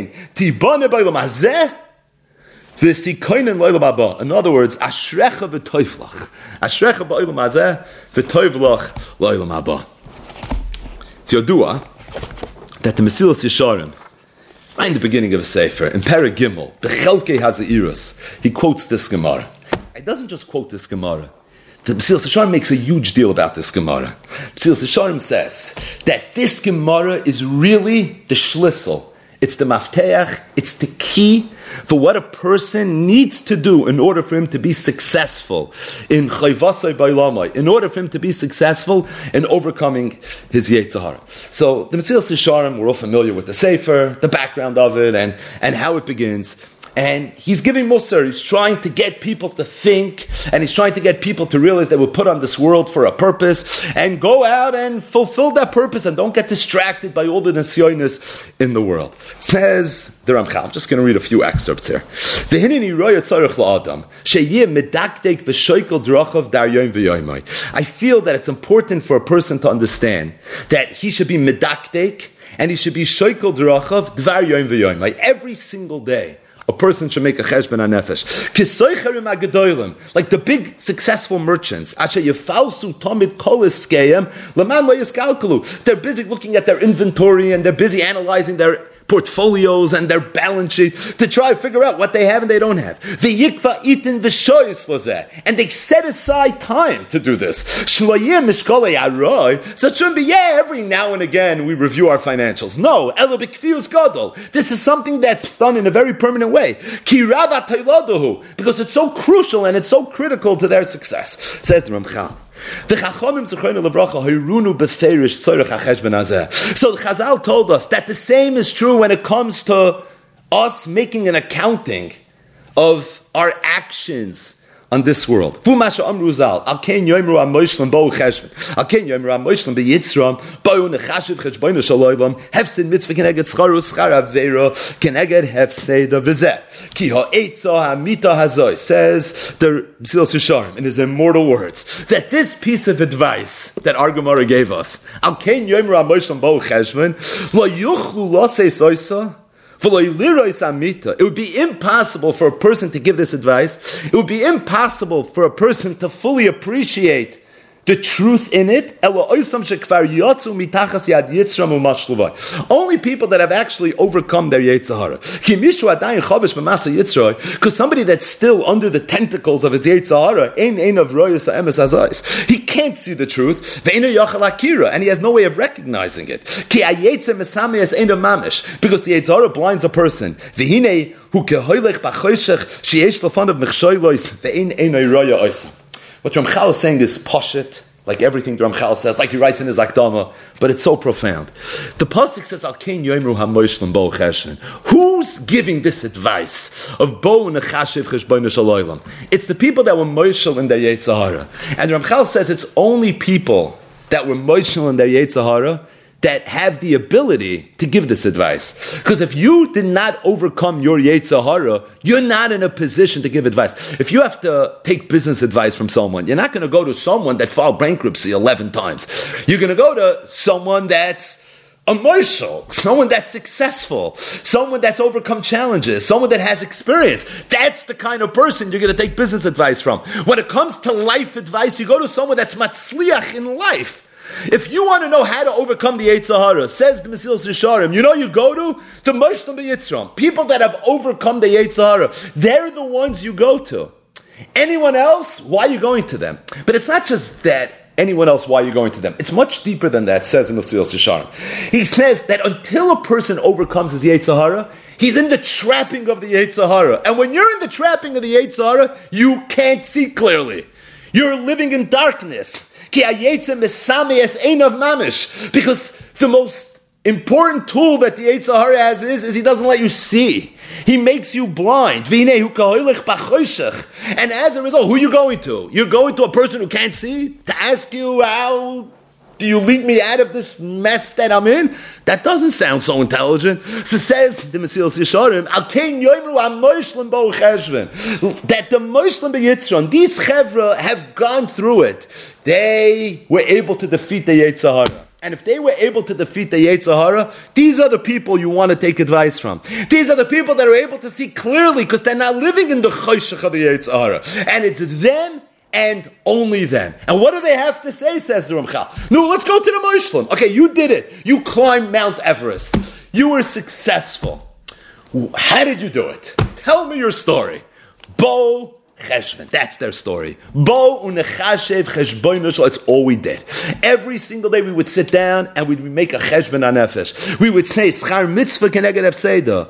ashrecha v'toivlach. Ashrecha ba'olam hazeh v'toivlach l'olam haba. It's Yodua that the Mesilas Yesharim, right in the beginning of a Sefer, in Perek Gimel, Bechelkei Hazeiros, he quotes this Gemara. He doesn't just quote this Gemara. The Mesilas Yesharim makes a huge deal about this Gemara. Mesilas Yesharim says that this Gemara is really the shlisel. It's the mafteach, it's the key for what a person needs to do in order for him to be successful in chayvasai bailamai, in order for him to be successful in overcoming his Yetzer Hara. So the Mesilas Yesharim, we're all familiar with the Sefer, the background of it, and, and how it begins. And he's giving Musar, he's trying to get people to think, and he's trying to get people to realize they were put on this world for a purpose, and go out and fulfill that purpose, and don't get distracted by all the nisyonis in the world. Says the Ramchal, I'm just going to read a few excerpts here. I feel that it's important for a person to understand that he should be medaktek, and he should be shoykel d'rachav dvar yom v'yomai. Every single day, a person should make a cheshbon hanefesh. Like the big successful merchants, they're busy looking at their inventory, and they're busy analyzing their portfolios and their balance sheet to try to figure out what they have and they don't have. And they set aside time to do this. So it shouldn't be, yeah, every now and again we review our financials. No, this is something that's done in a very permanent way. Because it's so crucial and it's so critical to their success. Says the Ramchal. So the Chazal told us that the same is true when it comes to us making an accounting of our actions on this world. Fu masha amru zal, al kein yoimru amoishlam bo cheshvan, al kein yoimru amoishlam be yitzram, bo nechashiv cheshboinu shaloylam, hefsid mitzvah keneged scharu schar avera, keneged hefseda v'zeh. Ki ha'etza ha'mita hazoi, says the Mesilas Yesharim in his immortal words, that this piece of advice that our Gemara gave us, al kein yoimru amoishlam bo cheshvan, lo yuchlu lo se soisa, it would be impossible for a person to give this advice. It would be impossible for a person to fully appreciate the truth in it. Only people that have actually overcome their Yetzer Hara. Because somebody that's still under the tentacles of his Yetzer Hara, he can't see the truth, and he has no way of recognizing it. Because the Yetzer Hara blinds a person. What Ramchal is saying is Poshet, like everything the Ramchal says, like he writes in his Akdama, but it's so profound. The pasuk says, "Al kein yoimru hamoishlim bo cheshvan." Who's giving this advice of bo nechashiv cheshbonos shaloylam? It's the people that were moishel in their Yetzer Hara, and the Ramchal says it's only people that were moishel in their Yetzer Hara that have the ability to give this advice. Because if you did not overcome your Yetzer Hara, you're not in a position to give advice. If you have to take business advice from someone, you're not going to go to someone that filed bankruptcy eleven times. You're going to go to someone that's a marshal, someone that's successful, someone that's overcome challenges, someone that has experience. That's the kind of person you're going to take business advice from. When it comes to life advice, you go to someone that's matzliach in life. If you want to know how to overcome the Yetzer Hara, says the Mesilas Yesharim, you know you go to the Moshlim B'Yitzram. People that have overcome the Yetzer Hara, they're the ones you go to. Anyone else, why are you going to them? But it's not just that, anyone else, why are you going to them? It's much deeper than that, says the Mesilas Yesharim. He says that until a person overcomes his Yetzer Hara, he's in the trapping of the Yetzer Hara. And when you're in the trapping of the Yetzer Hara, you can't see clearly. You're living in darkness. Because the most important tool that the Yetzer Hara has is, is he doesn't let you see. He makes you blind. And as a result, who are you going to? You're going to a person who can't see to ask you, how do you lead me out of this mess that I'm in? That doesn't sound so intelligent. So says the Mesilas Yesharim, that the Moshlim B'Yitzron, these chevra have gone through it. They were able to defeat the Yetzer Hara. And if they were able to defeat the Yetzer Hara, these are the people you want to take advice from. These are the people that are able to see clearly because they're not living in the choshech of the Yetzer Hara. And it's them and only then. And what do they have to say, says the Ramchal? No, let's go to the Moshlim. Okay, you did it. You climbed Mount Everest. You were successful. How did you do it? Tell me your story. Bo Cheshvan. That's their story. Bo unechashev cheshbonos. That's all we did. Every single day we would sit down and we'd make a cheshbon hanefesh. We would say, schar mitzvah keneged hefseda.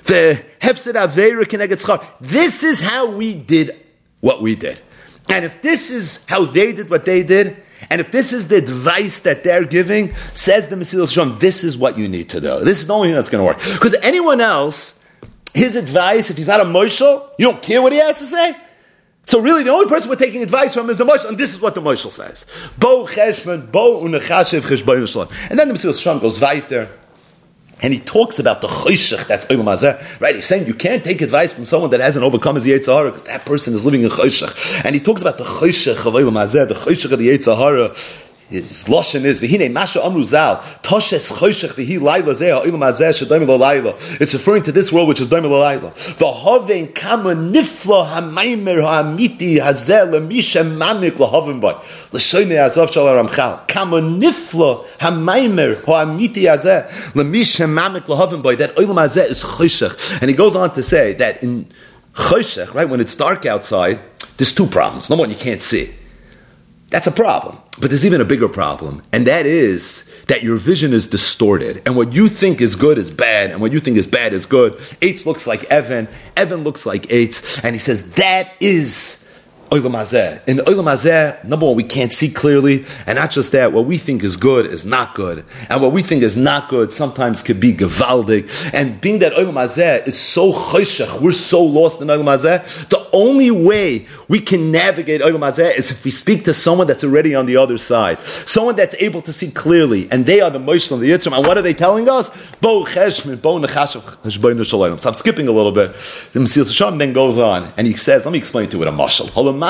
Hefsed aveira keneged schar. This is how we did what we did. And if this is how they did what they did, and if this is the advice that they're giving, says the Mesilas Yesharim, this is what you need to do. This is the only thing that's going to work. Because anyone else, his advice, if he's not a moshel, you don't care what he has to say. So really, the only person we're taking advice from is the moshel, and this is what the moshel says. Bo cheshman, bo unechashev cheshbonos shalom. And then the Mesilas Yesharim goes weiter. And he talks about the choshech that's olam hazeh, right? He's saying you can't take advice from someone that hasn't overcome his Yetzer Hara because that person is living in choshech. And he talks about the choshech of olam hazeh, the choshech of the Yetzer Hara. His lashon is v'hinei masha amru zal toshes choshech v'hi layla zeh ha'olam hazeh shedomi l'layla. It's referring to this world which is domi l'layla. V'hovein kama nifla ha'maimer ha'amiti hazeh l'misha mamik l'hoven by l'shoynei azov shal Ramchal kama nifla ha'maimer ha'amiti hazeh l'misha mamik l'hoven by. That olam hazeh is choshech, and he goes on to say that in choshech, right, when it's dark outside, there's two problems. Number one, you can't see. That's a problem. But there's even a bigger problem, and that is that your vision is distorted, and what you think is good is bad, and what you think is bad is good. Eitz looks like Evan, Evan looks like Eitz, and he says that is Olam Hazeh. In Olam Hazeh, number one, we can't see clearly, and not just that, what we think is good is not good, and what we think is not good sometimes could be gewaldig, and being that Olam Hazeh is so choshech, we're so lost in Olam Hazeh, the only way we can navigate Olam Hazeh is if we speak to someone that's already on the other side, someone that's able to see clearly, and they are the Moshlim, the Yitzram, and what are they telling us? Bo cheshmin, bo nechashav cheshbonos shalom. So I'm skipping a little bit. The Mesilas Yesharim then goes on, and he says, let me explain to you with a mashal.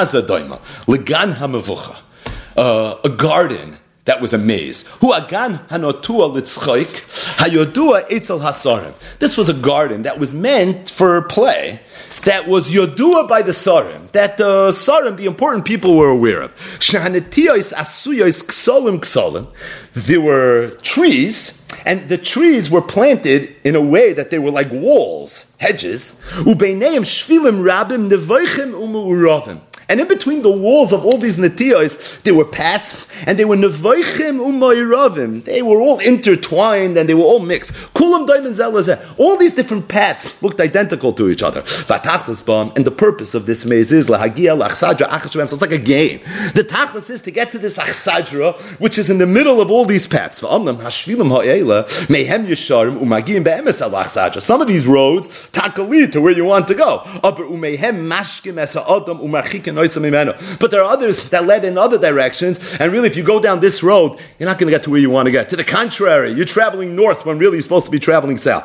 Uh, a garden that was a maze. Hu agan hanotua litzchoik hayodua etzel hasarim. This was a garden that was meant for play, that was yodua by the sarim, that the sarim, the important people, were aware of. Shehanetiyos asuyos ksolim ksolim. There were trees, and the trees were planted in a way that they were like walls, hedges. Ubeineim shvilim rabim nevoichim umuuravim. And in between the walls of all these netiyos, there were paths, and they were nevoichim umayravim. They were all intertwined, and they were all mixed. Kulam daimen zelazeh. All these different paths looked identical to each other. And the purpose of this maze is lahagia lachsadra achashvem. So it's like a game. The tachlis is to get to this achsadra, which is in the middle of all these paths. Some of these roads taka lead to where you want to go. But there are others that led in other directions, and really if you go down this road, you're not going to get to where you want to get. To the contrary, you're traveling north when really you're supposed to be traveling south.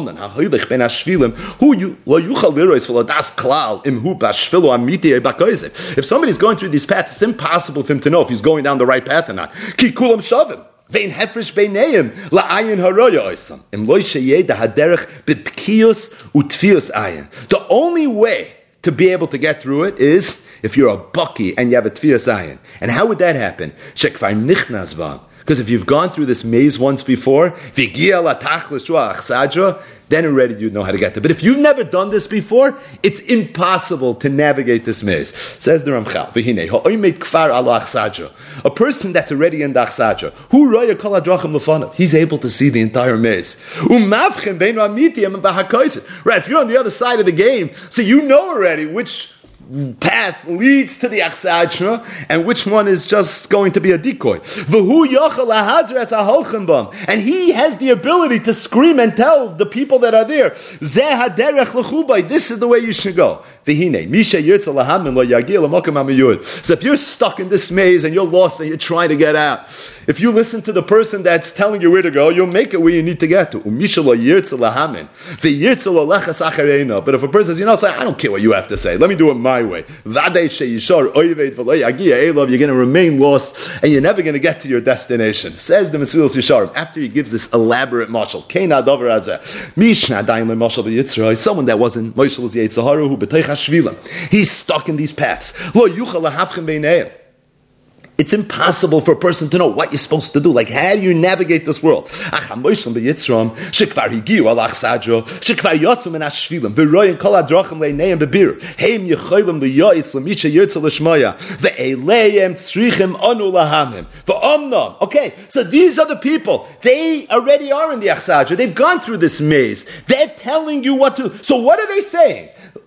If somebody's going through these paths, it's impossible for him to know if he's going down the right path or not. The only way to be able to get through it is if you're a bucky and you have a tfiyas ayin. And how would that happen? Because if you've gone through this maze once before, then already you know how to get there. But if you've never done this before, it's impossible to navigate this maze. Says the Ramchal, a person that's already in the Achsadra, he's able to see the entire maze. Right, if you're on the other side of the game, so you know already which path leads to the Achsadra and which one is just going to be a decoy. And he has the ability to scream and tell the people that are there, this is the way you should go. So if you're stuck in this maze and you're lost and you're trying to get out, if you listen to the person that's telling you where to go, you'll make it where you need to get to. But if a person says, you know, I don't care what you have to say, let me do it my way, you're going to remain lost and you're never going to get to your destination. Says the Mesilas Yesharim, after he gives this elaborate mashal, someone that wasn't Moshe's Yetzirah, who he's stuck in these paths. It's impossible for a person to know what you're supposed to do. Like, how do you navigate this world? Okay, so these are the people. They already are in the Achsadra. They've gone through this maze. They're telling you what to. So what are they saying?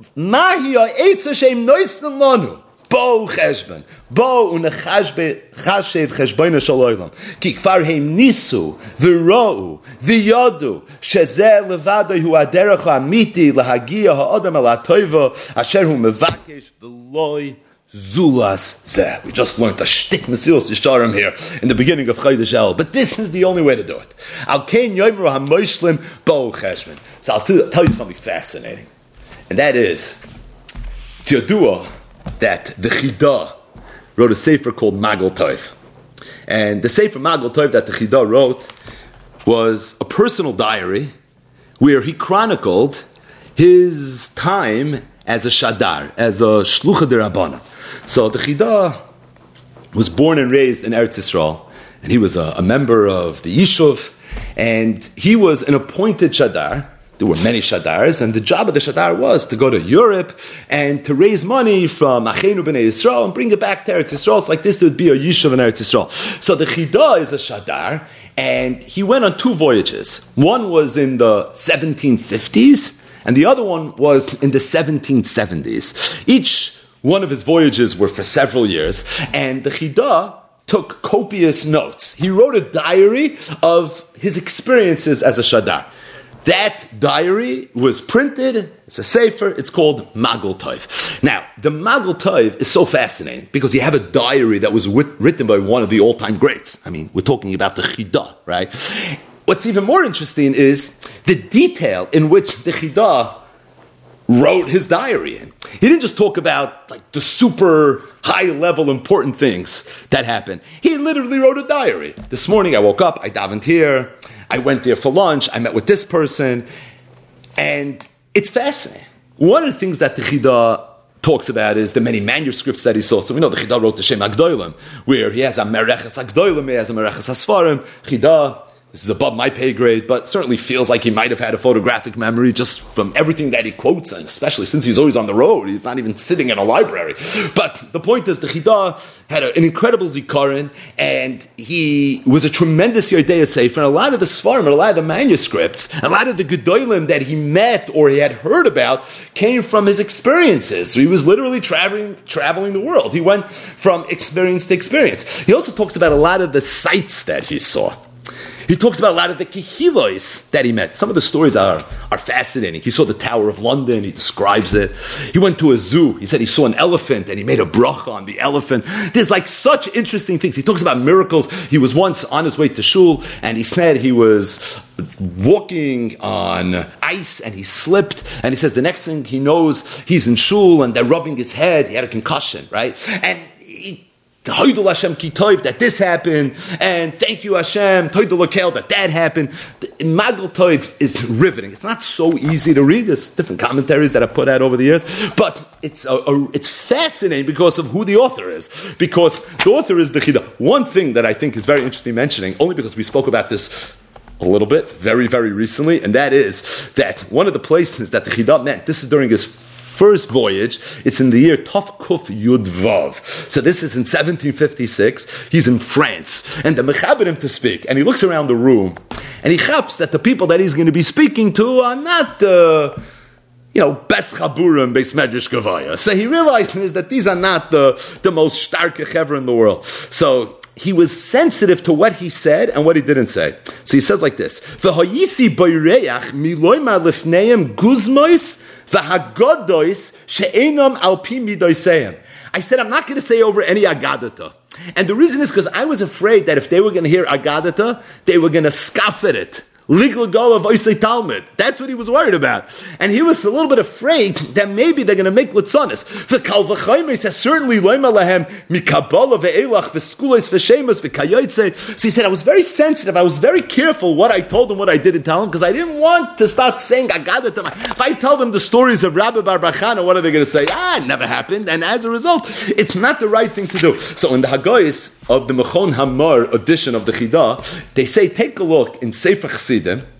Bo cheshbon, bo unechashbe chashev cheshbono shaloylam. Ki kfar heim nisu v'ro'u v'yodu shezeh levadoi hu aderech ha'amiti lahagia ha'adam al ha'toiva asher hu mevakesh v'loi zulas zeh. We just learned a shtick Mesilas Yesharim here in the beginning of Chodesh El, but this is the only way to do it. Al kein yomer ha'moishlim bo cheshbon. So I'll t- tell you something fascinating, and that is it's Yodua that the Chida wrote a sefer called Magal Tov. And the sefer Magal Tov that the Chida wrote was a personal diary where he chronicled his time as a Shadar, as a Shlucha de Rabbana. So the Chida was born and raised in Eretz Yisrael, and he was a, a member of the Yishuv, and he was an appointed Shadar. There were many Shadars, and the job of the Shadar was to go to Europe and to raise money from Achenu B'nai Yisrael and bring it back to Eretz Yisrael. So like this, there would be a Yishuv in Eretz Yisrael. So the Chida is a Shadar, and he went on two voyages. One was in the seventeen fifties, and the other one was in the seventeen seventies. Each one of his voyages were for several years, and the Chida took copious notes. He wrote a diary of his experiences as a Shadar. That diary was printed, it's a sefer, it's called Magal Tov. Now, the Magal Tov is so fascinating because you have a diary that was writ- written by one of the all-time greats. I mean, we're talking about the Chida, right? What's even more interesting is the detail in which the Chida wrote his diary in. He didn't just talk about like the super high-level important things that happened. He literally wrote a diary. This morning I woke up, I davened here, I went there for lunch, I met with this person, and it's fascinating. One of the things that the Chida talks about is the many manuscripts that he saw. So we know the Chida wrote the Shem Agdolim, where he has a Mereches Agdolim, he has a Mereches Asfarim. Chida, this is above my pay grade, but certainly feels like he might have had a photographic memory just from everything that he quotes, and especially since he's always on the road. He's not even sitting in a library. But the point is, the Chida had a, an incredible zikaron, and he was a tremendous Yodea Sefer, and a lot of the Svarim, and a lot of the manuscripts, a lot of the Gedolim that he met or he had heard about came from his experiences. So he was literally traveling, traveling the world. He went from experience to experience. He also talks about a lot of the sights that he saw. He talks about a lot of the kehilos that he met. Some of the stories are, are fascinating. He saw the Tower of London. He describes it. He went to a zoo. He said he saw an elephant and he made a bracha on the elephant. There's like such interesting things. He talks about miracles. He was once on his way to shul and he said he was walking on ice and he slipped. And he says the next thing he knows, he's in shul and they're rubbing his head. He had a concussion, right? And he Toidul Hashem ki toiv, that this happened, and thank you Hashem, Toidul Lakel, that that happened. Magal Toiv is riveting. It's not so easy to read. There's different commentaries that I've put out over the years, but it's a, a, it's fascinating because of who the author is. Because the author is the Chida. One thing that I think is very interesting mentioning, only because we spoke about this a little bit, very, very recently, and that is that one of the places that the Chida met, this is during his first voyage, it's in the year Tov Kuf Yud Vav. So this is in seventeen fifty-six. He's in France. And the mechaber him to speak. And he looks around the room. And he chaps that the people that he's going to be speaking to are not the, uh, you know, best chaburim, best medrash gavaya. So he realizes that these are not the, the most starke chaver in the world. So he was sensitive to what he said and what he didn't say. So he says like this: V'hayisi boireach miloymar lifneim guzmois v'hagodois she'enam al pi midoiseim. I said I'm not going to say over any agadata. And the reason is because I was afraid that if they were going to hear agadata, they were going to scoff at it. Legal goal of Oisei Talmud. That's what he was worried about. And he was a little bit afraid that maybe they're going to make Litzonis. The Kal V'chaymer says, certainly Loima Lahem, Mikabala Ve'elach, V'skulis V'shemas, V'kayotze. So he said, I was very sensitive. I was very careful what I told him, what I didn't tell him, because I didn't want to start saying Agadah to my... If I tell them the stories of Rabbi Bar Bar Chana, what are they going to say? Ah, it never happened. And as a result, it's not the right thing to do. So in the Hagoyis of the Mechon Hamar edition of the Chida, they say, take a look in Sefer Chasidim.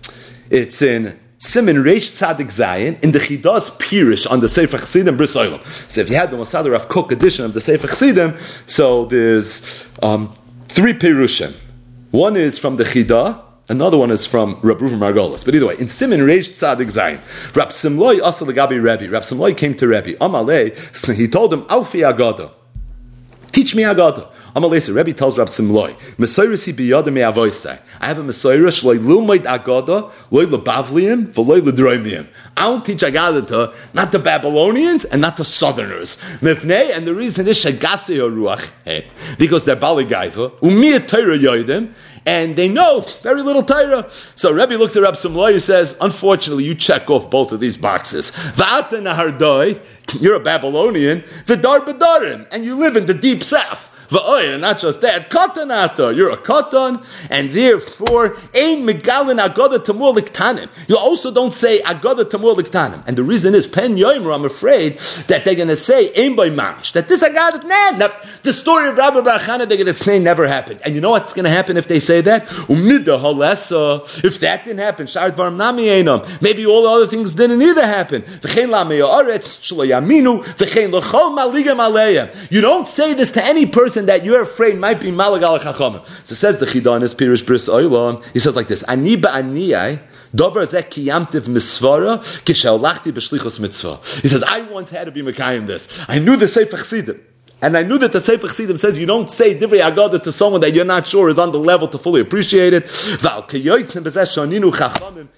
It's in Siman Reish Tzadik Zayin in the Chidas Pirish on the Sefer Chasidim Bris Olam. So if you had the Masada Rav Kook edition of the Sefer Chasidim, so there's um, three Pirushim. One is from the Chida, another one is from Rab Ruven Margolis. But either way, in Siman Reish Tzadik Zayin, Rab Simloi Asa Legabi Rebbe. Rab Simloi came to Rebbe. Amalei, so he told him, Alfi Agada. Teach me Agada. Amalei, Rebbe tells Rab Simloi, Mesoirisi biyada me avoisai. I have a Mesoira shloi lumayd agada, loi lebavliim, v'loi ledroimiim. I don't teach Agada to not the Babylonians and not the Southerners. Mipnei, and the reason is shagase ruach, because they're baligaiva, umiyat Torah yoidim, and they know very little Torah. So Rebbe looks at Rab Simloi and says, unfortunately, you check off both of these boxes. V'ata nahardoi, you're a Babylonian, v'dar b'darim, and you live in the deep south. And not just that, katanata, you're a katan, and therefore, ein megalin agada tamur liktanim. You also don't say agada tamur liktanim. And the reason is, pen yoimer, I'm afraid that they're going to say ein by mamish, that this agada, nah, nah, the story of Rabbi Bar Chana, they're going to say never happened. And you know what's going to happen if they say that? Umida halesa, if that didn't happen, shar dvarim nami einam, maybe all the other things didn't either happen. V'chein lamei haaretz, shelo yaminu, v'chein l'chol maligam aleim. You don't say this to any person that you're afraid might be malag al chachamim. So says the Chida in his Pirish Bris Olam. He says like this: Ani ba'aniyai davar zeh kiyamtiv misvara kishalachti b'shlichus mitzvah. He says, I once had to be mekayim this. I knew the Sefer Chasidim, and I knew that the Sefer Chasidim says you don't say divrei agada to someone that you're not sure is on the level to fully appreciate it. V'al kiyotzim b'zeh shaninu chachamim.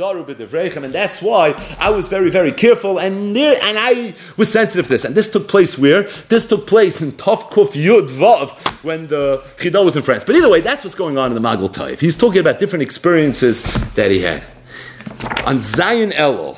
And that's why I was very, very careful, and there, and I was sensitive to this. And this took place where? This took place in Tov Kuf Yud Vav, when the Chida was in France. But either way, that's what's going on in the Magal Tov. He's talking about different experiences that he had. On Zayin Elul,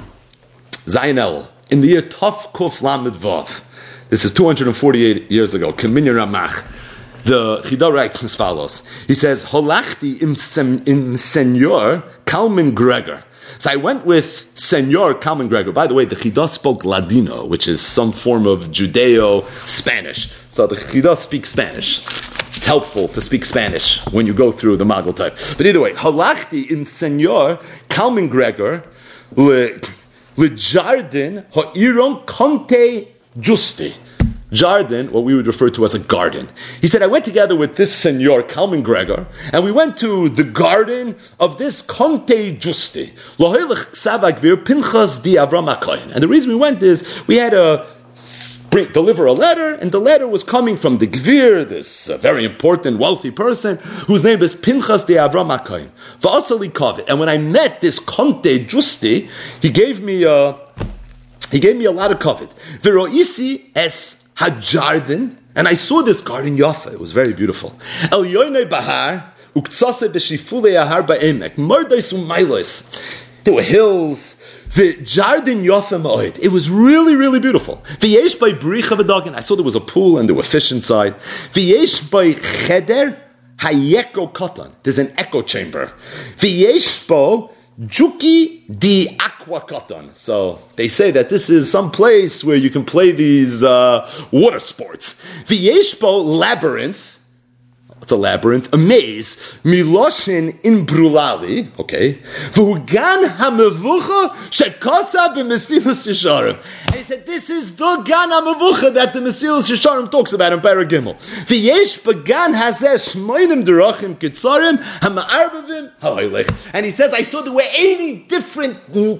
Zayin Elul, in the year Tov Kuf Lamed Vav, this is two hundred forty-eight years ago, Keminyan Ramach, the Chida writes as follows. He says, Holachti im, sem, im Senor Kalman Gregor. So I went with Senor Kalman Gregor. By the way, the Chida spoke Ladino, which is some form of Judeo-Spanish. So the Chida speaks Spanish. It's helpful to speak Spanish when you go through the Magal type. But either way, halachti in Senor Kalman Gregor le le Jardin ha'iron Conte Justi. Jardin, what we would refer to as a garden. He said, I went together with this Senor Kalman Gregor, and we went to the garden of this Conte Justi. Pinchas di Avram HaKohen. And the reason we went is we had a Bring, deliver a letter, and the letter was coming from the Gvir, this uh, very important, wealthy person, whose name is Pinchas de Avram HaKohen. V'asali kavit. And when I met this Conte Justi, he gave me a, he gave me a lot of kavit. V'roisi es hajardin, and I saw this garden yafa. It was very beautiful. El yoynei bahar uktsase b'shifulei ahar ba'emek mordais u'mailos. There were hills. The Jardin Yofem Oid. It was really, really beautiful. V'yesh by Bricha V'dagin. I saw there was a pool and there were fish inside. V'yesh by Cheder Hayeko Katan. There's an echo chamber. V'yesh bo Juki di Aqua Katan. So they say that this is some place where you can play these uh, water sports. V'yesh bo Labyrinth. It's a labyrinth, a maze. Miloshin in Brulali, okay. V'hugan hamevucha shekosa b'mesilas Yesharim. And he said, this is the gan hamevucha that the Mesilas Yesharim talks about in Parag Gimel. V'yesh b'gan hazeh shmoinim derachim kitzarim hama'arbavim ha'oilech. And he says, I saw there were eighty different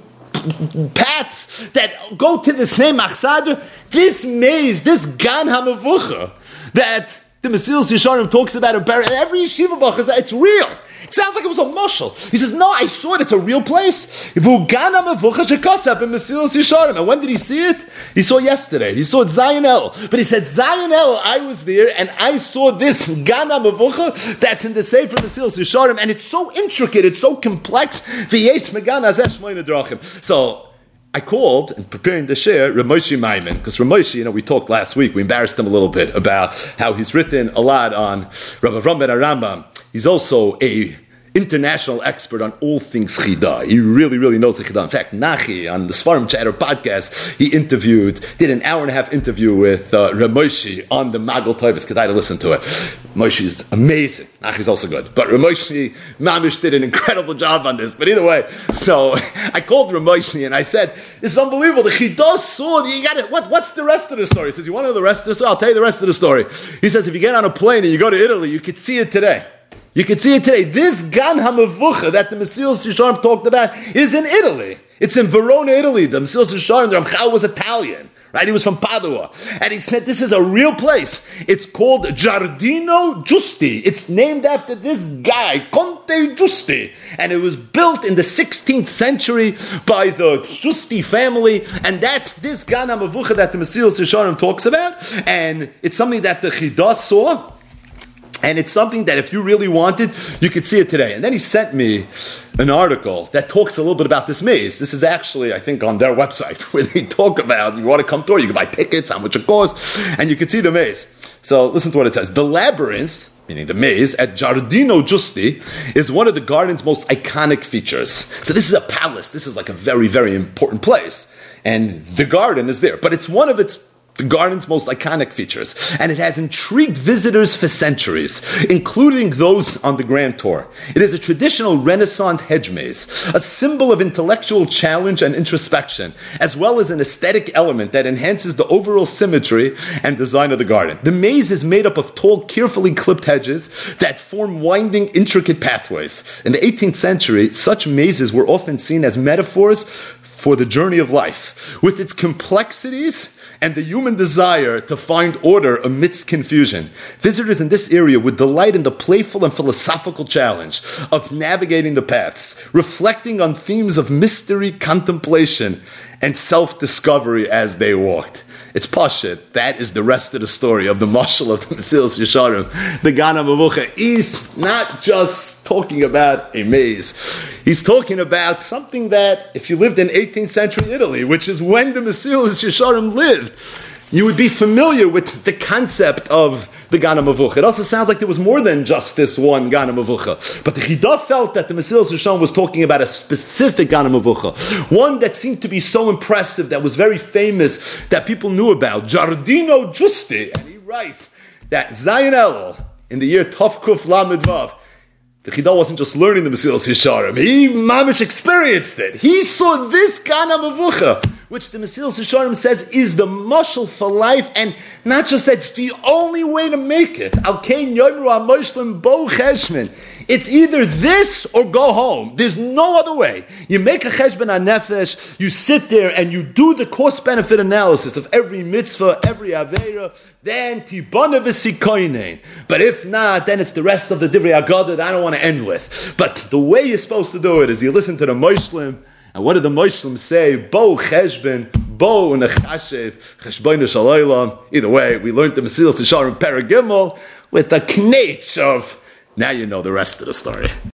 paths that go to the same machsadr. This maze, this gan hamevucha that the Mesilas Yesharim talks about it, every yeshiva bachas, it's real. It sounds like it was a mushal. He says, no, I saw it, it's a real place. And when did he see it? He saw it yesterday. He saw it Zion El. But he said, Zion El, I was there, and I saw this Gana Mavucha that's in the Sefer Mesilas Yesharim, and it's so intricate, it's so complex. So, I called, and preparing to share, Ramoshi Maimon, because Ramoshi, you know, we talked last week, we embarrassed him a little bit about how he's written a lot on Rabbi Avram ben Arambam. He's also a international expert on all things Chida. He really, really knows the Chida. In fact, Nachi, on the Sfarim Chatter podcast, he interviewed, did an hour and a half interview with uh, Ramoshi on the Magal Toivus. Kedai to listen to it. Ramoshi is amazing. Nachi's also good. But Ramoshi, Mamish did an incredible job on this. But either way, so I called Ramoshi and I said, this is unbelievable. The Chida saw, you got it. What, what's the rest of the story? He says, you want to know the rest of the story? I'll tell you the rest of the story. He says, if you get on a plane and you go to Italy, you could see it today. You can see it today. This Gan HaMavucha that the Mesilas Yesharim talked about is in Italy. It's in Verona, Italy. The Mesilas Yesharim, the Ramchal was Italian, right? He was from Padua. And he said this is a real place. It's called Giardino Giusti. It's named after this guy, Conte Giusti. And it was built in the sixteenth century by the Giusti family. And that's this Gan HaMavucha that the Mesilas Yesharim talks about. And it's something that the Chida saw. And it's something that if you really wanted, you could see it today. And then he sent me an article that talks a little bit about this maze. This is actually, I think, on their website, where they talk about, you want to come to it, you can buy tickets, how much it costs, and you can see the maze. So listen to what it says. The labyrinth, meaning the maze, at Giardino Giusti, is one of the garden's most iconic features. So this is a palace. This is like a very, very important place. And the garden is there. But it's one of its the garden's most iconic features, and it has intrigued visitors for centuries, including those on the Grand Tour. It is a traditional Renaissance hedge maze, a symbol of intellectual challenge and introspection, as well as an aesthetic element that enhances the overall symmetry and design of the garden. The maze is made up of tall, carefully clipped hedges that form winding, intricate pathways. In the eighteenth century, such mazes were often seen as metaphors for the journey of life, with its complexities and the human desire to find order amidst confusion. Visitors in this area would delight in the playful and philosophical challenge of navigating the paths, reflecting on themes of mystery, contemplation, and self-discovery as they walked. It's Pashut. That is the rest of the story of the Mashal of the Mesilas Yesharim. The Gan HaMavucha. He's not just talking about a maze. He's talking about something that, if you lived in eighteenth century Italy, which is when the Mesilas Yesharim lived, you would be familiar with the concept of the Gan HaMavucha. It also sounds like there was more than just this one Gan HaMavucha. But the Chida felt that the Mesilas Yesharim was talking about a specific Gan HaMavucha. One that seemed to be so impressive, that was very famous, that people knew about. Giardino Giusti. And he writes that Zion El, in the year Tov Kuf Lamed Vav, the Chida wasn't just learning the Mesilas Yesharim, he mamish experienced it. He saw this kind of mavucha, which the Mesilas Yesharim says is the mashal for life, and not just that, it's the only way to make it. Al Kain Yomru HaMoshlim Bo Cheshbon. It's either this or go home. There's no other way. You make a cheshbon HaNefesh, you sit there and you do the cost-benefit analysis of every mitzvah, every aveira, then tibana v'sikoinen. But if not, then it's the rest of the Divrei Haggadah that I don't want to end with. But the way you're supposed to do it is you listen to the Moshlim, and what did the Moshlim say? Bo cheshbon, bo nechashev, cheshbon shalaylam. Either way, we learned the Mesilas Yesharim Perek Gimel with the knetch of, now you know the rest of the story.